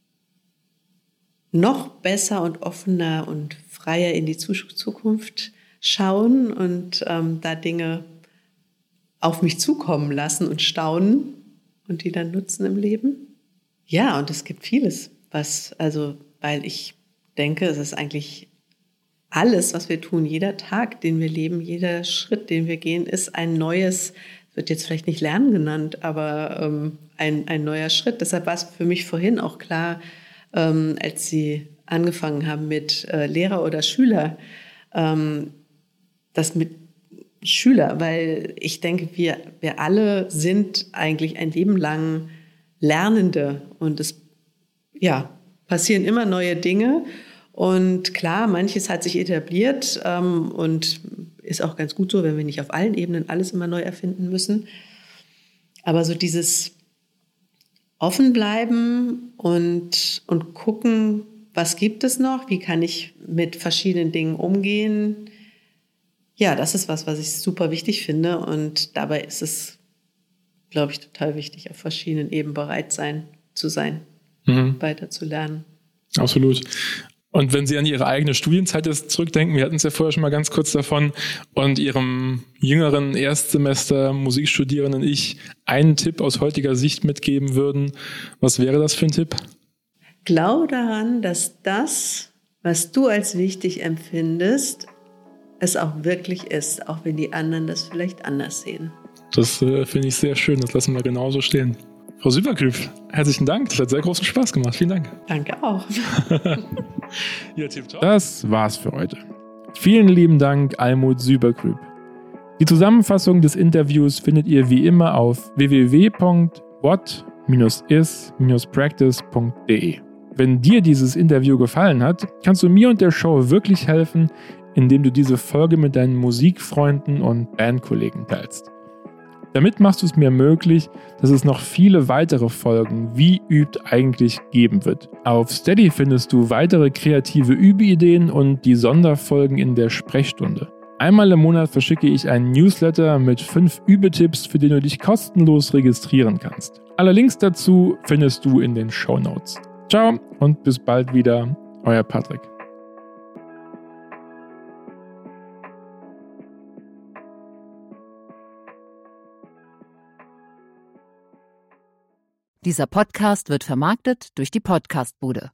[SPEAKER 1] noch besser und offener und freier in die Zukunft schauen und da Dinge auf mich zukommen lassen und staunen und die dann nutzen im Leben. Ja, und es gibt vieles, weil ich denke, es ist eigentlich alles, was wir tun, jeder Tag, den wir leben, jeder Schritt, den wir gehen, ist ein neues, wird jetzt vielleicht nicht Lernen genannt, aber ein neuer Schritt. Deshalb war es für mich vorhin auch klar, als Sie angefangen haben mit Lehrer oder Schüler, das mit Schüler, weil ich denke, wir alle sind eigentlich ein Leben lang Lernende und es passieren immer neue Dinge und klar, manches hat sich etabliert und ist auch ganz gut so, wenn wir nicht auf allen Ebenen alles immer neu erfinden müssen. Aber so dieses offen bleiben und gucken, was gibt es noch, wie kann ich mit verschiedenen Dingen umgehen. Ja, das ist was ich super wichtig finde. Und dabei ist es, glaube ich, total wichtig, auf verschiedenen Ebenen bereit zu sein, weiter zu lernen.
[SPEAKER 2] Absolut. Und wenn Sie an Ihre eigene Studienzeit jetzt zurückdenken, wir hatten es ja vorher schon mal ganz kurz davon, und Ihrem jüngeren Erstsemester Musikstudierenden einen Tipp aus heutiger Sicht mitgeben würden, was wäre das für ein Tipp?
[SPEAKER 1] Glaube daran, dass das, was du als wichtig empfindest, es auch wirklich ist, auch wenn die anderen das vielleicht anders sehen. Das
[SPEAKER 2] finde ich sehr schön, das lassen wir genauso stehen. Frau Sübergrüb, herzlichen Dank. Das hat sehr großen Spaß gemacht. Vielen Dank.
[SPEAKER 1] Danke auch.
[SPEAKER 2] Das war's für heute. Vielen lieben Dank, Almut Sübergrüb. Die Zusammenfassung des Interviews findet ihr wie immer auf www.what-is-practice.de. Wenn dir dieses Interview gefallen hat, kannst du mir und der Show wirklich helfen, indem du diese Folge mit deinen Musikfreunden und Bandkollegen teilst. Damit machst du es mir möglich, dass es noch viele weitere Folgen Wie übt eigentlich geben wird. Auf Steady findest du weitere kreative Übeideen und die Sonderfolgen in der Sprechstunde. Einmal im Monat verschicke ich einen Newsletter mit 5 Übetipps, für den du dich kostenlos registrieren kannst. Alle Links dazu findest du in den Shownotes. Ciao und bis bald wieder, euer Patrick.
[SPEAKER 3] Dieser Podcast wird vermarktet durch die Podcastbude.